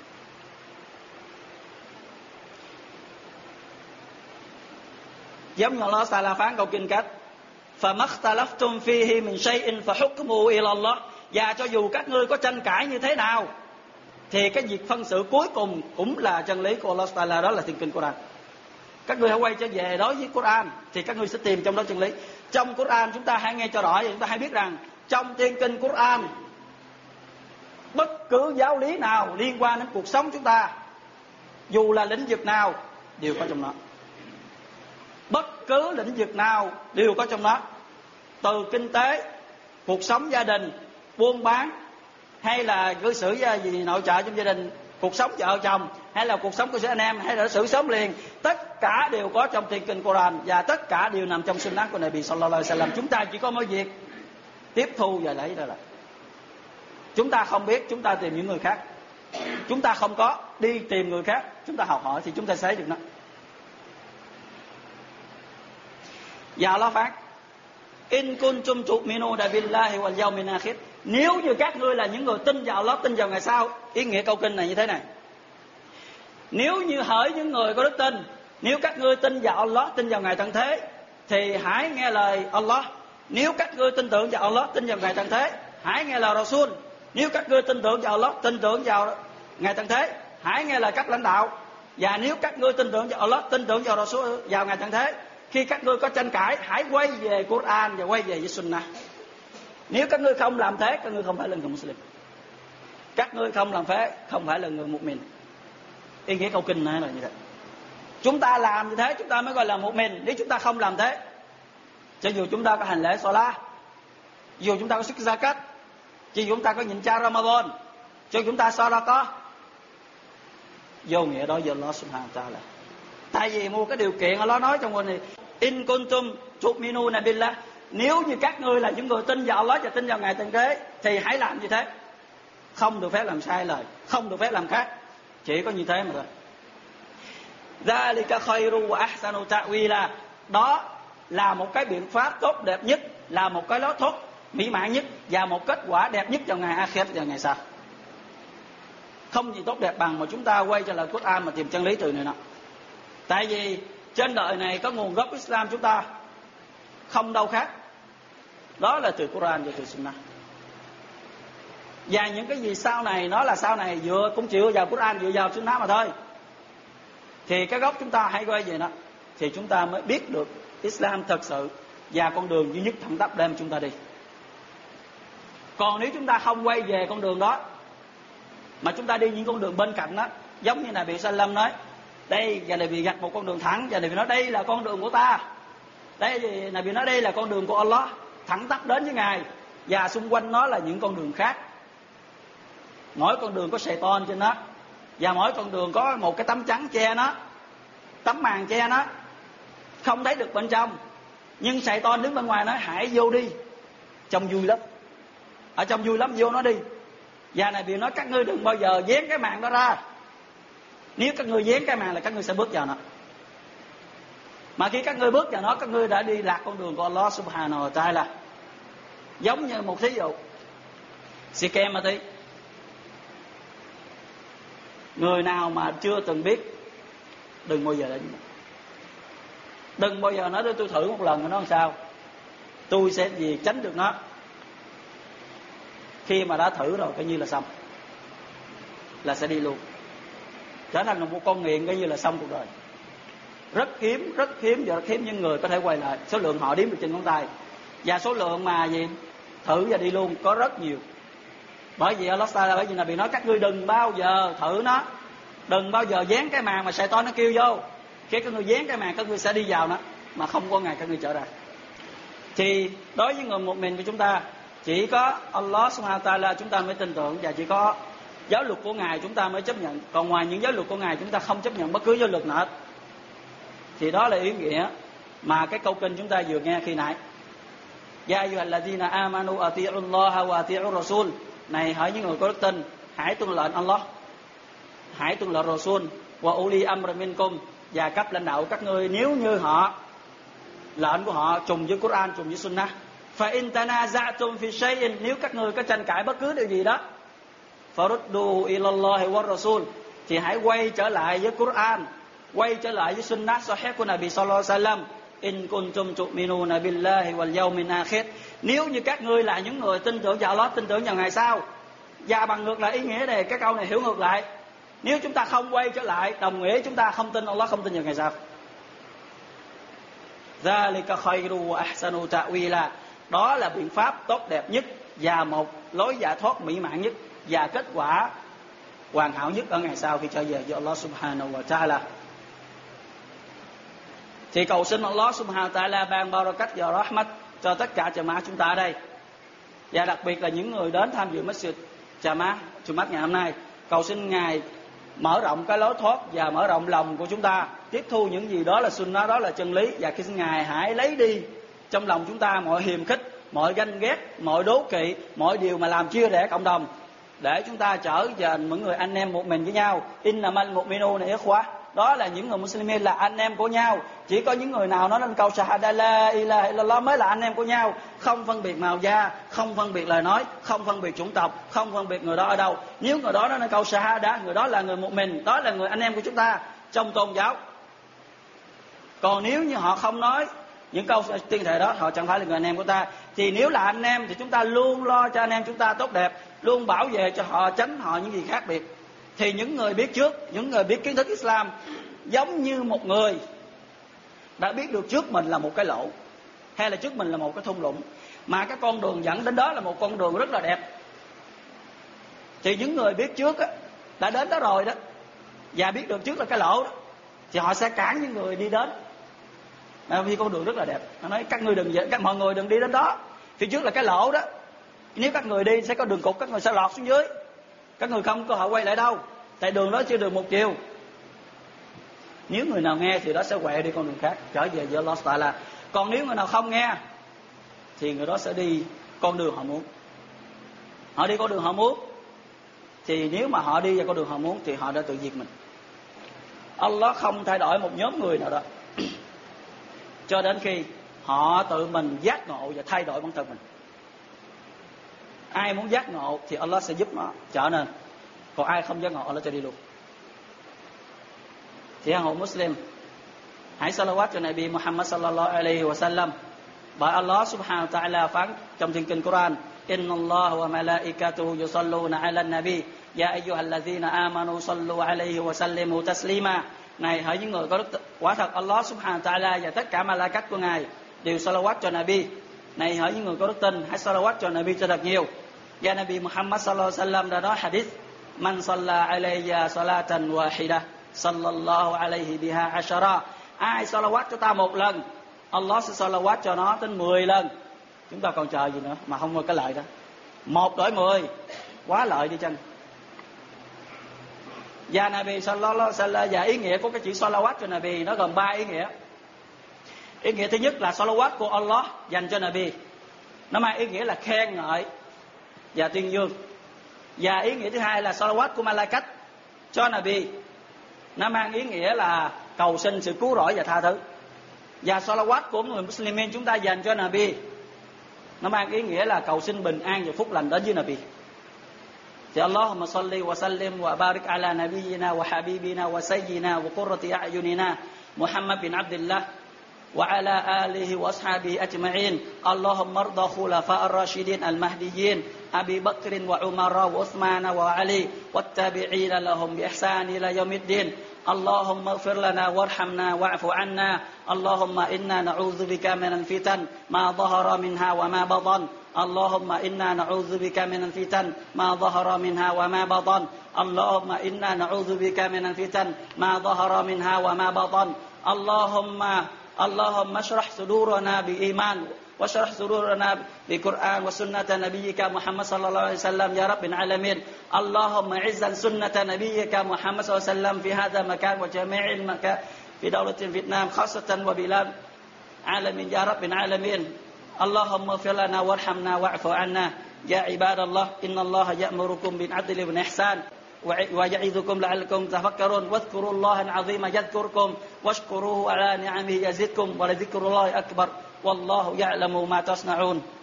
Giống như Allah Taala phán câu kinh cách: "Famaktalaftum fihi min shay'in fahukmuhu ila Allah", và cho dù các ngươi có tranh cãi như thế nào thì cái việc phân xử cuối cùng cũng là chân lý của Allah Taala, đó là thiên kinh Quran. Các ngươi hãy quay trở về đối với Quran thì các ngươi sẽ tìm trong đó chân lý. Trong Quran chúng ta hãy nghe cho rõ, chúng ta hãy biết rằng trong thiên kinh Quran, bất cứ giáo lý nào liên quan đến cuộc sống chúng ta, dù là lĩnh vực nào, đều có trong đó. Bất cứ lĩnh vực nào đều có trong đó, từ kinh tế, cuộc sống gia đình, buôn bán, hay là cư xử gì nội trợ trong gia đình, cuộc sống vợ chồng, hay là cuộc sống của anh em, hay là xử sớm liền, tất cả đều có trong thiên kinh Quran, và tất cả đều nằm trong sunnah của Nabi sallallahu alaihi wasallam. Chúng ta chỉ có một việc tiếp thu và lấy đó là, chúng ta không biết chúng ta tìm những người khác, chúng ta không có đi tìm người khác, chúng ta học hỏi thì chúng ta sẽ thấy được nó. Và Allah phán: "In kuntum tu'minuna billahi wal yawmil akhir", nếu như các ngươi là những người tin vào Allah, tin vào ngày sau. Ý nghĩa câu kinh này như thế này: nếu như hỡi những người có đức tin, nếu các ngươi tin vào Allah, tin vào ngày tận thế, thì hãy nghe lời Allah. Nếu các ngươi tin tưởng vào Allah, tin vào ngày tận thế, hãy nghe lời Rasul. Nếu các ngươi tin tưởng vào Allah, tin tưởng vào ngày tận thế, hãy nghe lời cấp lãnh đạo. Và nếu các ngươi tin tưởng vào Allah, tin tưởng vào Rasul, vào ngày tận thế, khi các ngươi có tranh cãi, hãy quay về Quran và quay về với Sunnah. Nếu các ngươi không làm thế, các ngươi không phải là người Muslim. Các ngươi không làm thế, không phải là người một mình. Ý nghĩa câu kinh này là như thế. Chúng ta làm như thế, chúng ta mới gọi là một mình. Nếu chúng ta không làm thế, cho dù chúng ta có hành lễ Salah, dù chúng ta có xuất zakat, cho dù chúng ta có nhịn chay Ramadan, cho dù chúng ta Sadaqah, vô nghĩa đó với Allah Subhanahu wa Ta'ala. Tại vì mua cái điều kiện Allah nói trong câu này: "In kuntum tu'minuna billah", nếu như các ngươi là những người tin vào Allah và tin vào ngày tận thế, thì hãy làm như thế, không được phép làm sai lời, không được phép làm khác, chỉ có như thế mà thôi. Zalika khairu wa ahsanu ta'wila, đó là một cái biện pháp tốt đẹp nhất, là một cái lối thoát mỹ mãn nhất, và một kết quả đẹp nhất vào ngày Akhir, vào ngày sau. Không gì tốt đẹp bằng mà chúng ta quay trở lại Quran mà tìm chân lý từ này nọ. Tại vì trên đời này có nguồn gốc Islam chúng ta không đâu khác, đó là từ Quran và từ Sunnah. Và những cái gì sau này nó là sau này dựa cũng chịu vào Quran, dựa vào Sunnah mà thôi. Thì cái gốc chúng ta hãy quay về nó, thì chúng ta mới biết được Islam thật sự và con đường duy nhất thẳng tắp đem chúng ta đi. Còn nếu chúng ta không quay về con đường đó, mà chúng ta đi những con đường bên cạnh đó, Giống như Nabi Sallam nói, đây, và Nabi gạch một con đường thẳng, và Nabi nói đây là con đường của ta. Đây, Nabi nói đây là con đường của Allah, thẳng tắp đến với Ngài, và xung quanh nó là những con đường khác. Mỗi con đường có Satan trên nó, và mỗi con đường có một cái tấm trắng che nó, tấm màn che nó, không thấy được bên trong. Nhưng Satan đứng bên ngoài nói hãy vô đi, trong vui lắm, ở trong vui lắm, vô nó đi. Và Nabi nói các ngươi đừng bao giờ vén cái màn đó ra. Nếu các ngươi vén cái màn là các ngươi sẽ bước vào nó. Mà khi các ngươi bước vào nó, các ngươi đã đi lạc con đường của Allah Subhanahu wa Ta'ala. Giống như một thí dụ, xì kem mà tí, người nào mà chưa từng biết đừng bao giờ đến, đừng bao giờ nói để tôi thử một lần nó làm sao, tôi sẽ gì tránh được nó. Khi mà đã thử rồi coi như là xong, là sẽ đi luôn, trở thành một con nghiện, coi như là xong cuộc đời. Rất hiếm, rất hiếm và rất hiếm những người có thể quay lại. Số lượng họ đếm được trên ngón tay, và số lượng mà gì thử và đi luôn có rất nhiều. Bởi vì Allah Taala, bởi vì Nabi nói các ngươi đừng bao giờ thử nó, đừng bao giờ dán cái màn mà Satan nó kêu vô. Khi các ngươi dán cái màn, các ngươi sẽ đi vào nó, mà không có ngày các ngươi trở ra. Thì đối với người một mình của chúng ta, chỉ có Allah Subhanahu wa Ta'ala chúng ta mới tin tưởng, và chỉ có giáo luật của Ngài chúng ta mới chấp nhận. Còn ngoài những giáo luật của Ngài, chúng ta không chấp nhận bất cứ giáo luật nào hết. Thì đó là ý nghĩa mà cái câu kinh chúng ta vừa nghe khi nãy. Ya ayyuhalladhina amanu ati'ullaha wa ati'ur rasul. Này hỡi những người có đức tin, hãy tuân lệnh Allah, hãy tuân lệnh Rasul, wa uli amri minkum, và cấp lãnh đạo các ngươi nếu như họ lệnh của họ trùng với Quran, trùng với Sunnah. Fa in tanaza'tum fi shay'in, nếu các ngươi có tranh cãi bất cứ điều gì đó, faruddu ila Allahi wa Rasul, thì hãy quay trở lại với Quran, quay trở lại với Sunnah sahih của Nabi sallallahu alaihi wasallam. In kuntum tu'minuna billahi wal yawmil akhir, nếu như các ngươi là những người tin tưởng vào Allah, tin tưởng vào ngày sau. Và bằng ngược lại ý nghĩa này, cái câu này hiểu ngược lại. Nếu chúng ta không quay trở lại, đồng nghĩa chúng ta không tin Allah, không tin vào ngày sau. Zalika khayru wa ahsanu ta'wila, đó là biện pháp tốt đẹp nhất và một lối giải thoát mỹ mãn nhất và kết quả hoàn hảo nhất ở ngày sau khi trở về với Allah Subhanahu wa Ta'ala. Thì cầu xin Allah Subhanahu wa Ta'ala ban barakat và rahmat cho tất cả Jamaah chúng ta ở đây, và đặc biệt là những người đến tham dự Masjid Jamaah Jumat ngày hôm nay. Cầu xin Ngài mở rộng cái lối thoát và mở rộng lòng của chúng ta, tiếp thu những gì đó là sunnah, đó là chân lý. Và khi Ngài hãy lấy đi trong lòng chúng ta mọi hiềm khích, mọi ganh ghét, mọi đố kỵ, mọi điều mà làm chia rẽ cộng đồng, để chúng ta trở thành những người anh em một mình với nhau. Innamal mu'minuna ikhwah, đó là những người Muslimin là anh em của nhau. Chỉ có những người nào nói lên câu shahada la ilaha illallah mới là anh em của nhau, không phân biệt màu da, không phân biệt lời nói, không phân biệt chủng tộc, không phân biệt người đó ở đâu. Nếu người đó nói lên câu shahada, người đó là người một mình, đó là người anh em của chúng ta trong tôn giáo. Còn nếu như họ không nói những câu tuyên thệ đó, họ chẳng phải là người anh em của ta. Thì nếu là anh em thì chúng ta luôn lo cho anh em chúng ta tốt đẹp, luôn bảo vệ cho họ, tránh họ những gì khác biệt. Thì những người biết trước, những người biết kiến thức Islam, giống như một người đã biết được trước mình là một cái lỗ, hay là trước mình là một cái thung lũng, mà cái con đường dẫn đến đó là một con đường rất là đẹp. Thì những người biết trước á, đã đến đó rồi đó, và biết được trước là cái lỗ đó, thì họ sẽ cản những người đi đến, vì con đường rất là đẹp. Nó nói các người đừng, các mọi người đừng đi đến đó, phía trước là cái lỗ đó, nếu các người đi sẽ có đường cục, các người sẽ lọt xuống dưới, các người không có họ quay lại đâu, tại đường đó chưa được một chiều. Nếu người nào nghe thì đó sẽ quẹo đi con đường khác, trở về với Allah Taala. Còn nếu người nào không nghe thì người đó sẽ đi con đường họ muốn. Họ đi con đường họ muốn, thì nếu mà họ đi vào con đường họ muốn thì họ đã tự diệt mình. Allah không thay đổi một nhóm người nào đó cho đến khi họ tự mình giác ngộ và thay đổi bản thân mình. Ai muốn giác ngộ thì Allah sẽ giúp nó trở nên, còn ai không giác ngộ Allah cho đi luôn. Thì hãy hộ Muslim, hãy salawat cho Nabi Muhammad sallallahu alaihi wa sallam. Bởi Allah Subhanahu wa Ta'ala phán trong thiên kinh Quran: Inna Allah wa malaikatuhu yusalluna ala nabi ya ayyuhalladhina amanu sallu alaihi wa sallimu taslima. Này hỡi những người có đức, quả thật Allah Subhanahu wa Ta'ala và tất cả malaikat của Ngài đều salawat cho Nabi. Này hỡi những người có đức tin, hãy salawat cho Nabi cho thật nhiều. Và Nabi Muhammad sallallahu alaihi wa sallam đã nói hadith من صلى علي صلاة واحدة صلى الله عليه بها عشرة. Ai salawat cho ta một lần, Allah sẽ salawat cho nó đến mười lần. Chúng ta còn chờ gì nữa mà không có cái lợi đó. Một đổi mười, quá lợi đi chăng? Và Nabi sallallahu alaihi wasallam, và ý nghĩa của cái chữ salawat cho Nabi nó gồm ba ý nghĩa. Ý nghĩa thứ nhất là salawat của Allah dành cho Nabi, nó mang ý nghĩa là khen ngợi và tuyên dương. Và ý nghĩa thứ hai là salawat của Malaikat cho Nabi, nó mang ý nghĩa là cầu xin sự cứu rỗi và tha thứ. Và salawat của người Muslimin chúng ta dành cho Nabi, nó mang ý nghĩa là cầu xin bình an và phúc lành đến với Nabi. Thì Allahumma salli wa sallim wa barik ala nabiyyina wa habibina wa sayyidina wa qurrati a'yunina Muhammad bin Abdullah wa ala alihi wa ashabihi ajma'in. Allahumma arda khulafa ar-rashidin al-mahdiyyin Abi Bakr wa Umar wa Uthman wa Ali wa tabi'ina lahum bi ihsan ila yaumiddin. اللهم اغفر لنا وارحمنا واعف عنا. اللهم إنا نعوذ بك من الفتن ما ظهر منها وما بطن. اللهم إنا نعوذ بك من الفتن ما ظهر منها وما بطن. اللهم إنا نعوذ بك من الفتن ما ظهر منها وما بطن. اللهم اللهم اشرح صدورنا بإيمان واشرح صدورنا بقرآن وسنة نبيك محمد صلى الله عليه وسلم يا رب العالمين. اللهم عز سنة نبيك محمد صلى الله عليه وسلم في هذا المكان وجميع المكان في دولة فيتنام خاصة وبلاد عالمين يا رب العالمين. اللهم اغفر لنا وارحمنا واعف عنا. يا عباد الله إن الله يأمركم بالعدل والإحسان ويعظكم لعلكم تفكرون. واذكروا الله العظيم يذكركم واشكروه على نعمه يزدكم ولذكر الله أكبر والله يعلم ما تصنعون.